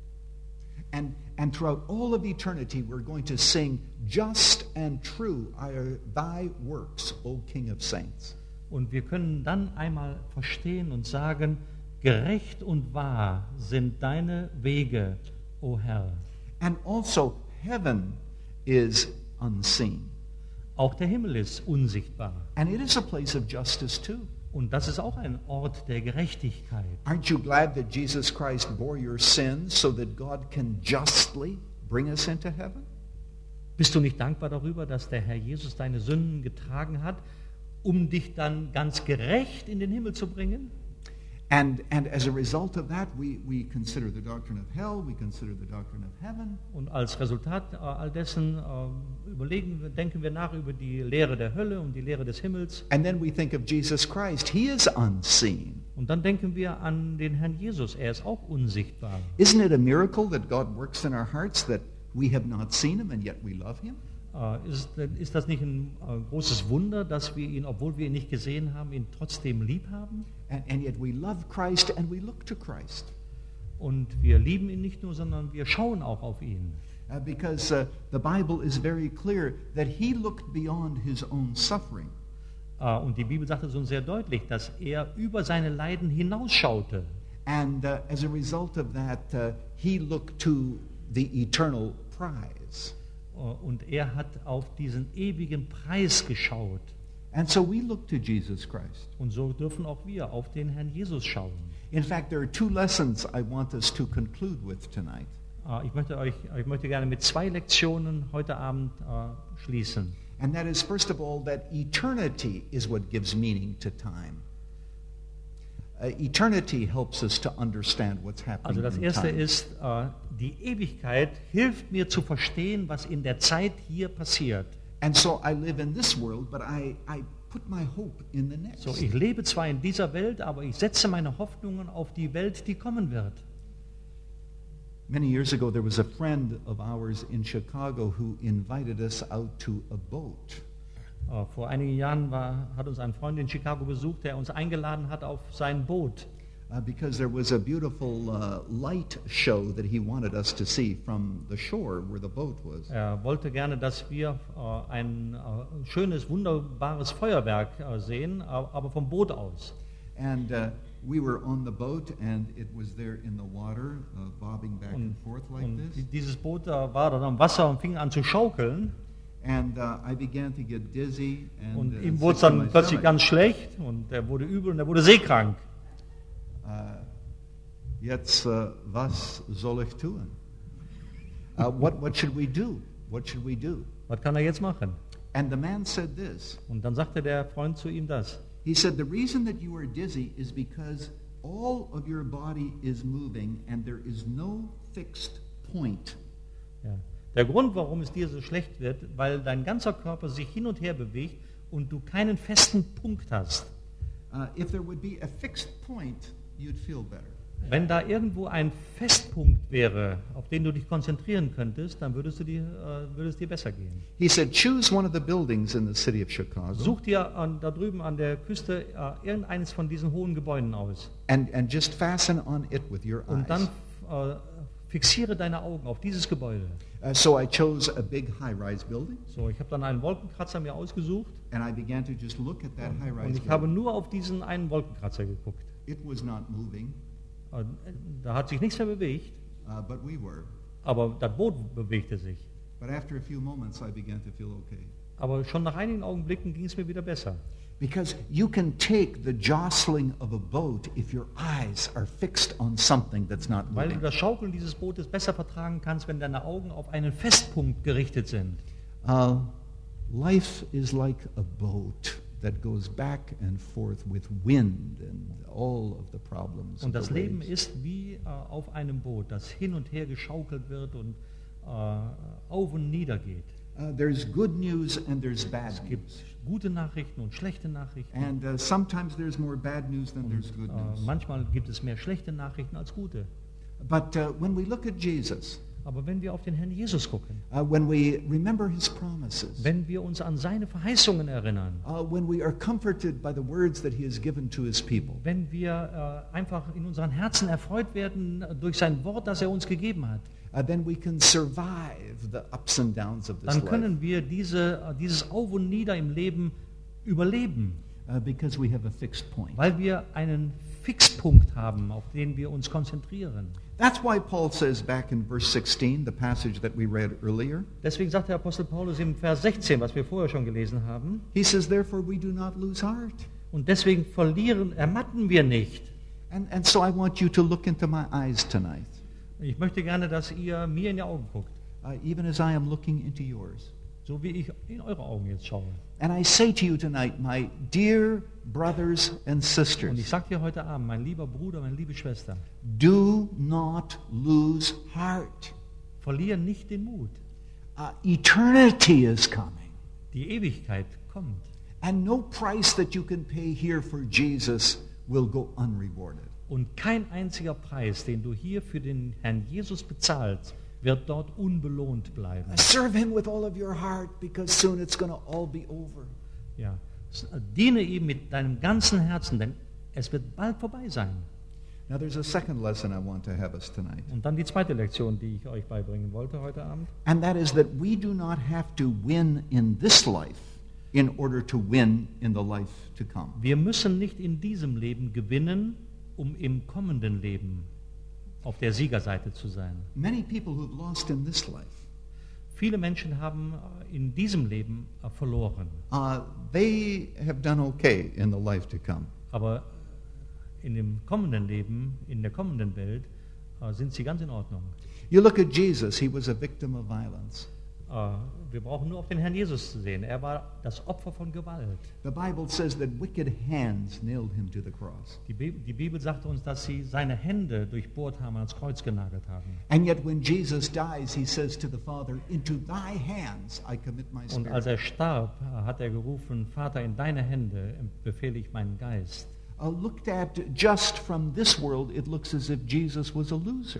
And throughout all of eternity, we're going to sing, "Just and true are thy works, O King of saints." Und wir können dann einmal verstehen und sagen, gerecht und wahr sind deine Wege, o Herr. And also, heaven is unseen. Auch der Himmel ist unsichtbar. And it is a place of justice too. Und das ist auch ein Ort der Gerechtigkeit. Aren't you glad that Jesus Christ bore your sins so that God can justly bring us into heaven? Bist du nicht dankbar darüber, dass der Herr Jesus deine Sünden getragen hat, um dich dann ganz gerecht in den Himmel zu bringen? And as a result of that, we consider the doctrine of hell, we consider the doctrine of heaven. Und als Resultat all dessen denken wir nach über die Lehre der Hölle und die Lehre des Himmels. And then we think of Jesus Christ. He is unseen. Und dann denken wir an den Herrn Jesus. Er ist auch unsichtbar. Isn't it a miracle that God works in our hearts that we have not seen him and yet we love him? Ist das nicht ein großes Wunder, dass wir ihn, obwohl wir ihn nicht gesehen haben, ihn trotzdem lieb haben? And yet we love Christ and we look to Christ. Und wir lieben ihn nicht nur, sondern wir schauen auch auf ihn. Because the Bible is very clear that he looked beyond his own suffering. Und die Bibel sagt es uns sehr deutlich, dass er über seine Leiden hinausschaute. And as a result of that, he looked to the eternal prize. Und er hat auf diesen ewigen Preis geschaut. And so we look to Jesus Christ. Und so dürfen auch wir auf den Herrn Jesus schauen. In fact, there are two lessons I want us to conclude with tonight. Ich möchte gerne mit 2 Lektionen heute Abend schließen. And that is, first of all, that eternity is what gives meaning to time. Eternity helps us to understand what's happening Also das in erste time. ist, die Ewigkeit hilft mir zu verstehen, was in der Zeit hier passiert. And so I live in this world, but I put my hope in the next. So, ich lebe zwar in dieser Welt, aber ich setze meine Hoffnungen auf die Welt, die kommen wird. Many years ago, there was a friend of ours in Chicago who invited us out to a boat. Vor einigen Jahren hat uns ein Freund in Chicago besucht, der uns eingeladen hat auf sein Boot. Because there was a beautiful light show that he wanted us to see from the shore where the boat was. Er wollte gerne, dass wir ein schönes, wunderbares Feuerwerk sehen, aber vom Boot aus. And we were on the boat, and it was there in the water, bobbing back and forth like this. Dieses Boot war dann am Wasser und fing an zu schaukeln. And I began to get dizzy. And, Und ihm sick wurde es to dann my plötzlich stomach. ganz schlecht und er wurde übel und er wurde seekrank. Jetzt, was soll ich tun? What should we do? What should we do? Was kann er jetzt machen? And the man said this. Und dann sagte der Freund zu ihm das. He said, the reason that you are dizzy is because all of your body is moving and there is no fixed point. Ja. Der Grund, warum es dir so schlecht wird, weil dein ganzer Körper sich hin und her bewegt und du keinen festen Punkt hast. If there would be a fixed point, you'd feel better. Wenn da irgendwo ein Festpunkt wäre, auf den du dich konzentrieren könntest, dann würde es dir besser gehen. He said, choose one of the buildings in the city of Chicago Such dir da drüben an der Küste irgendeines von diesen hohen Gebäuden aus and just fasten on it with your und dann eyes. fixiere deine Augen auf dieses Gebäude. So I chose a big high-rise building, So, ich habe dann einen Wolkenkratzer mir ausgesucht and I began to just look at that und high-rise ich habe building. nur auf diesen einen Wolkenkratzer geguckt. It was not moving, Da hat sich nichts mehr bewegt, but we were. aber das Boot bewegte sich. But after a few moments, I began to feel okay. Aber schon nach einigen Augenblicken ging es mir wieder besser. Because you can take the jostling of a boat if your eyes are fixed on something that's not Weil du moving. das Schaukeln dieses Bootes besser vertragen kannst, wenn deine Augen auf einen Festpunkt gerichtet sind. Life is like a boat that goes back and forth with wind and all of the problems. Und of das the Leben waves. ist wie auf einem Boot, das hin und her geschaukelt wird und auf und nieder geht. There's good news and there's bad Es gibt news. gute Nachrichten und schlechte Nachrichten. And sometimes there's more bad news than there's good news. Manchmal gibt es mehr schlechte Nachrichten als gute. But when we look at Jesus, Aber wenn wir auf den Herrn Jesus gucken, when we remember his promises, wenn wir uns an seine Verheißungen erinnern, when we are comforted by the words that he has given to his people, wenn wir einfach in unseren Herzen erfreut werden durch sein Wort, das er uns gegeben hat, then we can survive the ups and downs of this dann life können wir dieses Auf und Nieder im Leben überleben, because we have a fixed point. weil wir einen Fixpunkt haben, auf den wir uns konzentrieren. That's why Paul says back in verse 16, the passage that we read earlier, Deswegen sagt der Apostel Paulus im Vers 16, was wir vorher schon gelesen haben, he says, therefore we do not lose heart. und deswegen ermatten wir nicht. And so I want you to look into my eyes tonight, Ich möchte gerne, dass ihr mir in die Augen guckt, even as I am looking into yours. so wie ich in eure Augen jetzt schaue. And I say to you tonight, my dear brothers and Und ich sisters, sage dir heute Abend, mein lieber Bruder, meine liebe Schwester, do not lose heart. verliere nicht den Mut. Eternity is coming. Die Ewigkeit kommt. And no price that you can pay here for Jesus will go unrewarded. Und kein einziger Preis, den du hier für den Herrn Jesus bezahlst, wird dort unbelohnt bleiben. Serve him with all of your heart because soon it's going to all be over. Ja. Diene ihm mit deinem ganzen Herzen, denn es wird bald vorbei sein. Now there's a second lesson I want to have us tonight. Und dann die zweite Lektion, die ich euch beibringen wollte heute Abend. And that is that we do not have to win in this life in order to win in the life to come. Wir müssen nicht in diesem Leben gewinnen, um im kommenden Leben auf der Siegerseite zu sein. Many people who've lost in this life, Viele Menschen haben in diesem Leben verloren, they have done okay in the life to come. aber in dem kommenden Leben, in der kommenden Welt, sind sie ganz in Ordnung. You look at Jesus, he was a victim of violence. Wir brauchen nur auf den Herrn Jesus zu sehen. Er war das Opfer von Gewalt. The Bible says that wicked hands nailed him to the cross. Die Bibel sagt uns, dass sie seine Hände durchbohrt haben und ans Kreuz genagelt haben. And yet when Jesus dies, he says to the Father, into thy hands I commit my Und als spirit. er starb, hat er gerufen, Vater, in deine Hände befehle ich meinen Geist. Looked at just from this world, it looks as if Jesus was a loser.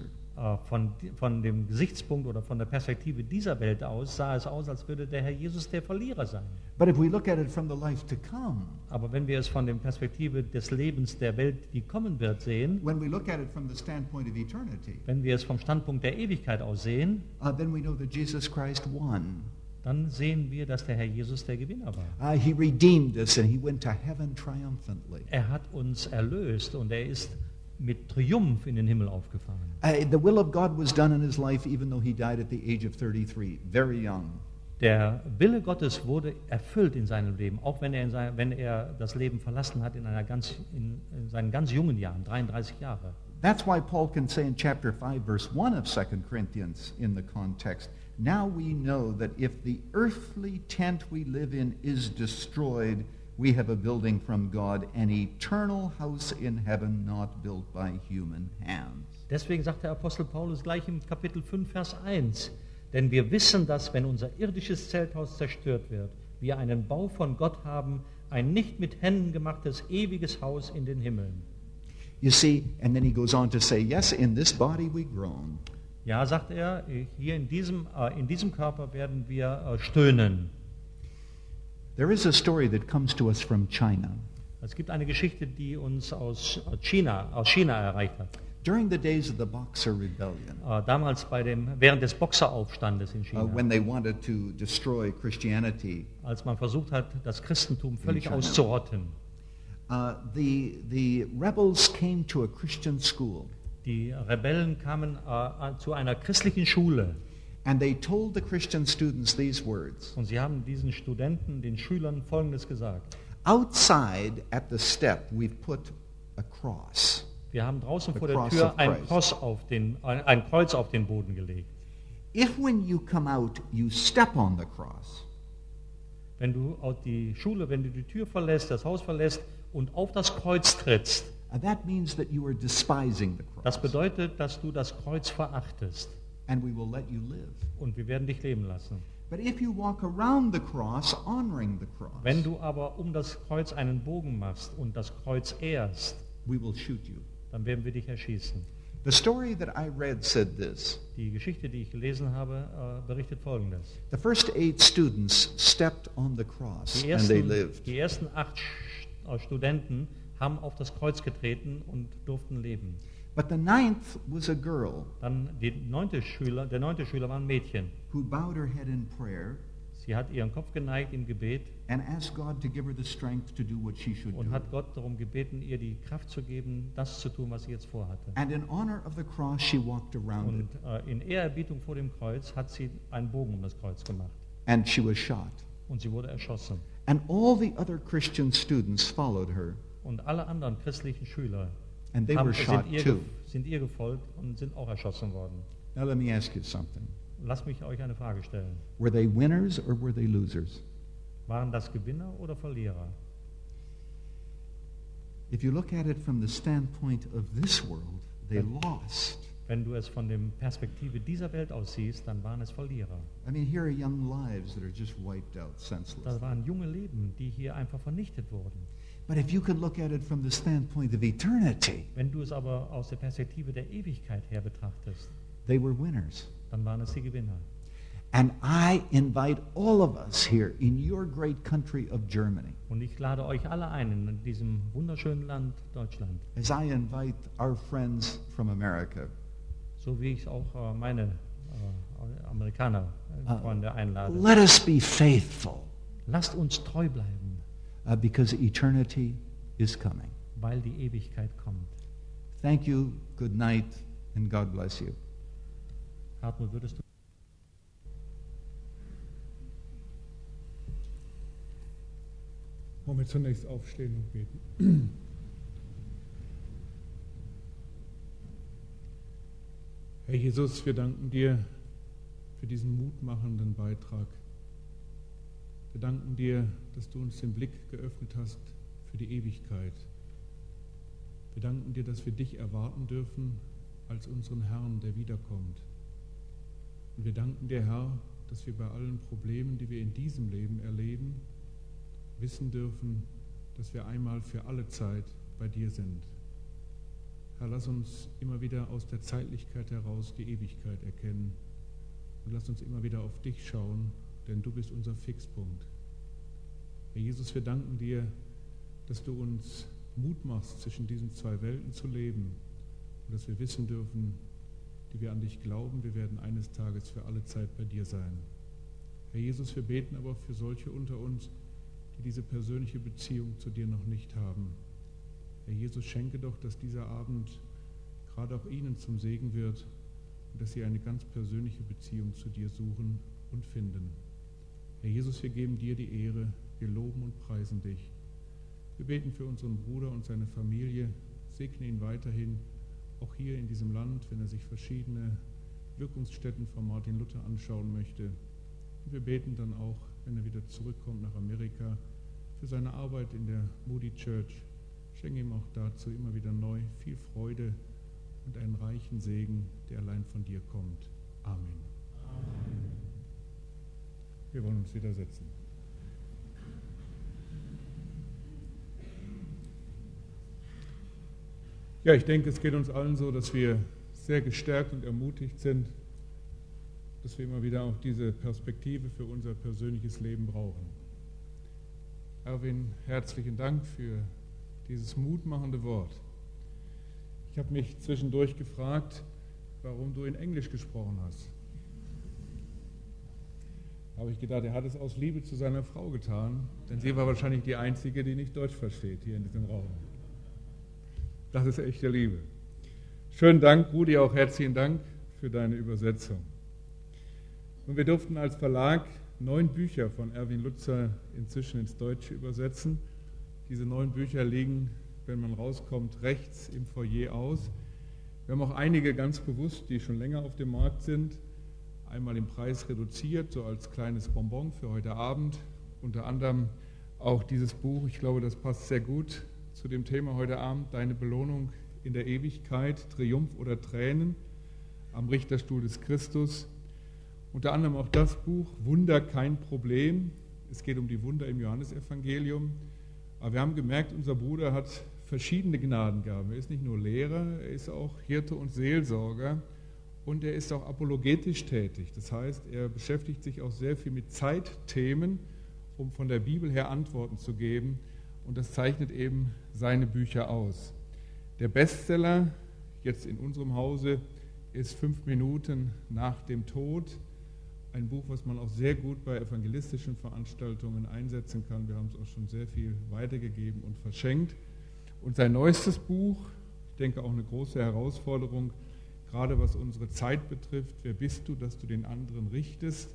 Von dem Gesichtspunkt oder von der Perspektive dieser Welt aus sah es aus, als würde der Herr Jesus der Verlierer sein. But if we look at it from the life to come, Aber wenn wir es von der Perspektive des Lebens der Welt, die kommen wird, sehen, when we look at it from the standpoint of eternity, wenn wir es vom Standpunkt der Ewigkeit aus sehen, then we know that Jesus Christ won. dann sehen wir, dass der Herr Jesus der Gewinner war. He redeemed us and he went to heaven triumphantly. Er hat uns erlöst und er ist mit Triumph in den Himmel aufgefahren. The will of God was done in his life even though he died at the age of 33, very young. Der Wille Gottes wurde erfüllt in seinem Leben, auch wenn er das Leben verlassen hat in seinen ganz jungen Jahren, 33 Jahre. That's why Paul can say in chapter 5, verse 1 of 2 Corinthians in the context, now we know that if the earthly tent we live in is destroyed, we have a building from God, an eternal house in heaven, not built by human hands. Deswegen sagt der Apostel Paulus gleich im Kapitel 5, Vers 1, denn wir wissen, dass wenn unser irdisches Zelthaus zerstört wird, wir einen Bau von Gott haben, ein nicht mit Händen gemachtes ewiges Haus in den Himmeln. You see, and then he goes on to say, yes, in this body we groan. Ja, sagt er, hier in diesem Körper werden wir stöhnen. There is a story that comes to us from China. Es gibt eine Geschichte, die uns aus China erreicht hat. During the days of the Boxer Rebellion, Damals während des Boxeraufstandes in China, when they wanted to destroy Christianity, als man versucht hat, das Christentum völlig China. auszurotten. the rebels came to a Christian school, Die Rebellen kamen zu einer christlichen Schule and they told the Christian students these words. und sie haben diesen Studenten, den Schülern Folgendes gesagt. Outside at the step we've put a cross. Wir haben draußen The vor der cross Tür of ein Christ. Kreuz auf den Boden gelegt. If when you come out you step on the cross, Wenn du die Tür verlässt, das Haus verlässt und auf das Kreuz trittst, that means that you are despising the das cross, bedeutet, dass du das Kreuz verachtest and we will let you live. und wir werden dich leben lassen. But if you walk around the cross, honoring the cross, Wenn du aber um das Kreuz einen Bogen machst und das Kreuz ehrst, we will shoot you. dann werden wir dich erschießen. The story that I read said this. Die Geschichte, die ich gelesen habe, berichtet Folgendes. The first 8 students stepped on the cross Die and they ersten, lived. die ersten 8 Studenten haben auf das Kreuz getreten und durften leben. But the 9th was a girl Dann der 9. Schüler war ein Mädchen. who bowed her head in prayer Sie hat ihren Kopf geneigt im Gebet and asked God to give her the strength to do what she should und do. hat Gott darum gebeten, ihr die Kraft zu geben, das zu tun, was sie jetzt vorhatte. And in honor of the cross, she walked around Und it. in Ehrerbietung vor dem Kreuz hat sie einen Bogen um das Kreuz gemacht. And she was shot. Und sie wurde erschossen. And all the other Christian students followed her. Und alle anderen christlichen Schüler And they were shot too. sind ihr gefolgt und sind auch erschossen worden. Now let me ask you something. Lasst mich euch eine Frage stellen. Were they winners or were they losers? Waren das Gewinner oder Verlierer? If you look at it from the standpoint of this world, they lost. Wenn du es von der Perspektive dieser Welt aus siehst, dann waren es Verlierer. I mean, here are young lives that are just wiped out, senseless. Das waren junge Leben, die hier einfach vernichtet wurden. But if you could look at it from the standpoint of eternity, Wenn du es aber aus der Perspektive der Ewigkeit her betrachtest, they were winners. dann waren es die Gewinner. And I invite all of us here in your great country of Germany, Und ich lade euch alle ein in diesem wunderschönen Land Deutschland, as I invite our friends from America, so wie ich auch meine Amerikaner-Freunde einlade. let us be faithful, Lasst uns treu bleiben, because eternity is coming. weil die Ewigkeit kommt. Thank you, good night, and God bless you. Hartmut, würdest du? Wollen wir zunächst aufstehen und beten. Herr Jesus, wir danken dir für diesen mutmachenden Beitrag. Wir danken dir, dass du uns den Blick geöffnet hast für die Ewigkeit. Wir danken dir, dass wir dich erwarten dürfen als unseren Herrn, der wiederkommt. Und wir danken dir, Herr, dass wir bei allen Problemen, die wir in diesem Leben erleben, wissen dürfen, dass wir einmal für alle Zeit bei dir sind. Herr, lass uns immer wieder aus der Zeitlichkeit heraus die Ewigkeit erkennen und lass uns immer wieder auf dich schauen, denn du bist unser Fixpunkt. Herr Jesus, wir danken dir, dass du uns Mut machst, zwischen diesen 2 Welten zu leben und dass wir wissen dürfen, die wir an dich glauben, wir werden eines Tages für alle Zeit bei dir sein. Herr Jesus, wir beten aber für solche unter uns, die diese persönliche Beziehung zu dir noch nicht haben. Herr Jesus, schenke doch, dass dieser Abend gerade auch ihnen zum Segen wird und dass sie eine ganz persönliche Beziehung zu dir suchen und finden. Herr Jesus, wir geben dir die Ehre, wir loben und preisen dich. Wir beten für unseren Bruder und seine Familie, segne ihn weiterhin, auch hier in diesem Land, wenn er sich verschiedene Wirkungsstätten von Martin Luther anschauen möchte. Und wir beten dann auch, wenn er wieder zurückkommt nach Amerika, für seine Arbeit in der Moody Church. Schenke ihm auch dazu immer wieder neu viel Freude und einen reichen Segen, der allein von dir kommt. Amen. Amen. Wir wollen uns wieder setzen. Ja, ich denke, es geht uns allen so, dass wir sehr gestärkt und ermutigt sind, dass wir immer wieder auch diese Perspektive für unser persönliches Leben brauchen. Erwin, herzlichen Dank für dieses mutmachende Wort. Ich habe mich zwischendurch gefragt, warum du in Englisch gesprochen hast. Da habe ich gedacht, er hat es aus Liebe zu seiner Frau getan, denn sie war wahrscheinlich die Einzige, die nicht Deutsch versteht hier in diesem Raum. Das ist echte Liebe. Schönen Dank, Rudi, auch herzlichen Dank für deine Übersetzung. Und wir durften als Verlag 9 Bücher von Erwin Lutzer inzwischen ins Deutsche übersetzen. Diese 9 Bücher liegen, wenn man rauskommt, rechts im Foyer aus. Wir haben auch einige ganz bewusst, die schon länger auf dem Markt sind, einmal im Preis reduziert, so als kleines Bonbon für heute Abend. Unter anderem auch dieses Buch, ich glaube, das passt sehr gut zu dem Thema heute Abend, Deine Belohnung in der Ewigkeit, Triumph oder Tränen, am Richterstuhl des Christus. Unter anderem auch das Buch, Wunder kein Problem. Es geht um die Wunder im Johannesevangelium. Aber wir haben gemerkt, unser Bruder hat verschiedene Gnadengaben. Er ist nicht nur Lehrer, er ist auch Hirte und Seelsorger und er ist auch apologetisch tätig. Das heißt, er beschäftigt sich auch sehr viel mit Zeitthemen, um von der Bibel her Antworten zu geben. Und das zeichnet eben seine Bücher aus. Der Bestseller, jetzt in unserem Hause, ist 5 Minuten nach dem Tod. Ein Buch, was man auch sehr gut bei evangelistischen Veranstaltungen einsetzen kann. Wir haben es auch schon sehr viel weitergegeben und verschenkt. Und sein neuestes Buch, ich denke auch eine große Herausforderung, gerade was unsere Zeit betrifft. Wer bist du, dass du den anderen richtest?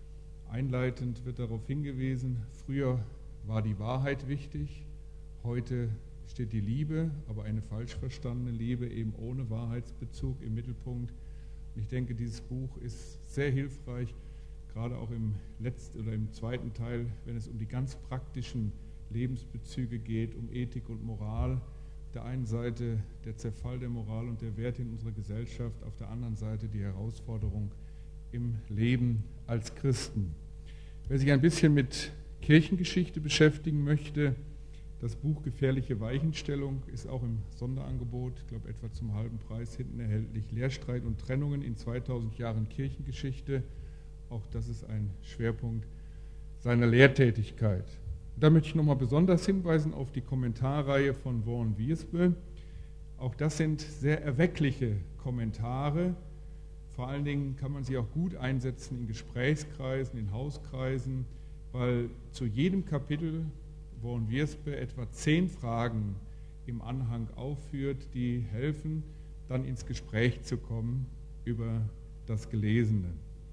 Einleitend wird darauf hingewiesen, früher war die Wahrheit wichtig, heute steht die Liebe, aber eine falsch verstandene Liebe, eben ohne Wahrheitsbezug im Mittelpunkt. Und ich denke, dieses Buch ist sehr hilfreich, gerade auch im zweiten Teil, wenn es um die ganz praktischen Lebensbezüge geht, um Ethik und Moral. Auf der einen Seite der Zerfall der Moral und der Werte in unserer Gesellschaft, auf der anderen Seite die Herausforderung im Leben als Christen. Wer sich ein bisschen mit Kirchengeschichte beschäftigen möchte, das Buch Gefährliche Weichenstellung ist auch im Sonderangebot, ich glaube etwa zum halben Preis hinten erhältlich. Lehrstreit und Trennungen in 2000 Jahren Kirchengeschichte. Auch das ist ein Schwerpunkt seiner Lehrtätigkeit. Da möchte ich nochmal besonders hinweisen auf die Kommentarreihe von Vaughan Wiersbe. Auch das sind sehr erweckliche Kommentare. Vor allen Dingen kann man sie auch gut einsetzen in Gesprächskreisen, in Hauskreisen, weil zu jedem Kapitel Vaughan Wiersbe etwa 10 Fragen im Anhang aufführt, die helfen, dann ins Gespräch zu kommen über das Gelesene.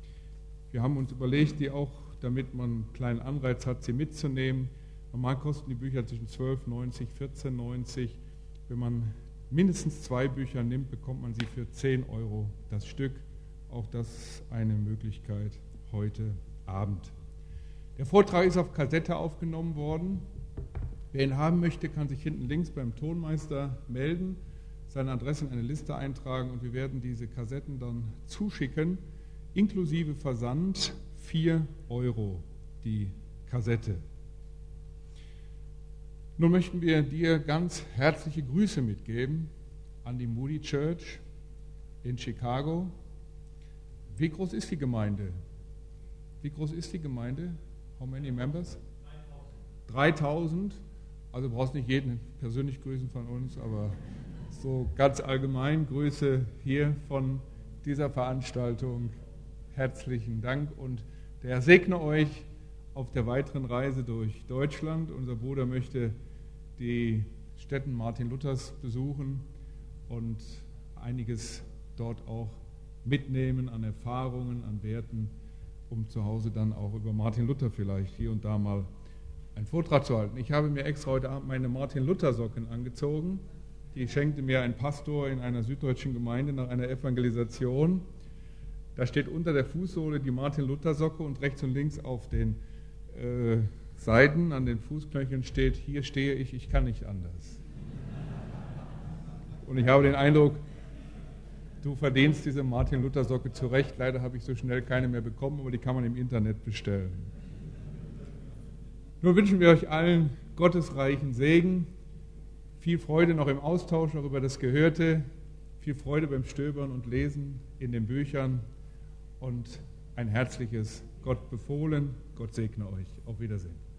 Wir haben uns überlegt, die auch, damit man einen kleinen Anreiz hat, sie mitzunehmen. Normal kosten die Bücher zwischen 12,90, 14,90. Wenn man mindestens 2 Bücher nimmt, bekommt man sie für 10 € das Stück. Auch das eine Möglichkeit heute Abend. Der Vortrag ist auf Kassette aufgenommen worden. Wer ihn haben möchte, kann sich hinten links beim Tonmeister melden, seine Adresse in eine Liste eintragen und wir werden diese Kassetten dann zuschicken, inklusive Versand, 4 € die Kassette. Nun möchten wir dir ganz herzliche Grüße mitgeben an die Moody Church in Chicago. Wie groß ist die Gemeinde? Wie groß ist die Gemeinde? How many members? 3000. Also du brauchst nicht jeden persönlich grüßen von uns, aber so ganz allgemein Grüße hier von dieser Veranstaltung. Herzlichen Dank und der Herr segne euch auf der weiteren Reise durch Deutschland. Unser Bruder möchte die Stätten Martin Luthers besuchen und einiges dort auch mitnehmen an Erfahrungen, an Werten, um zu Hause dann auch über Martin Luther vielleicht hier und da mal einen Vortrag zu halten. Ich habe mir extra heute Abend meine Martin-Luther-Socken angezogen. Die schenkte mir ein Pastor in einer süddeutschen Gemeinde nach einer Evangelisation. Da steht unter der Fußsohle die Martin-Luther-Socke und rechts und links auf den Seiten an den Fußknöcheln steht, hier stehe ich, ich kann nicht anders. Und ich habe den Eindruck, du verdienst diese Martin-Luther-Socke zurecht. Leider habe ich so schnell keine mehr bekommen, aber die kann man im Internet bestellen. Nun wünschen wir euch allen gottesreichen Segen, viel Freude noch im Austausch, auch über das Gehörte, viel Freude beim Stöbern und Lesen in den Büchern und ein herzliches Gott befohlen. Gott segne euch. Auf Wiedersehen.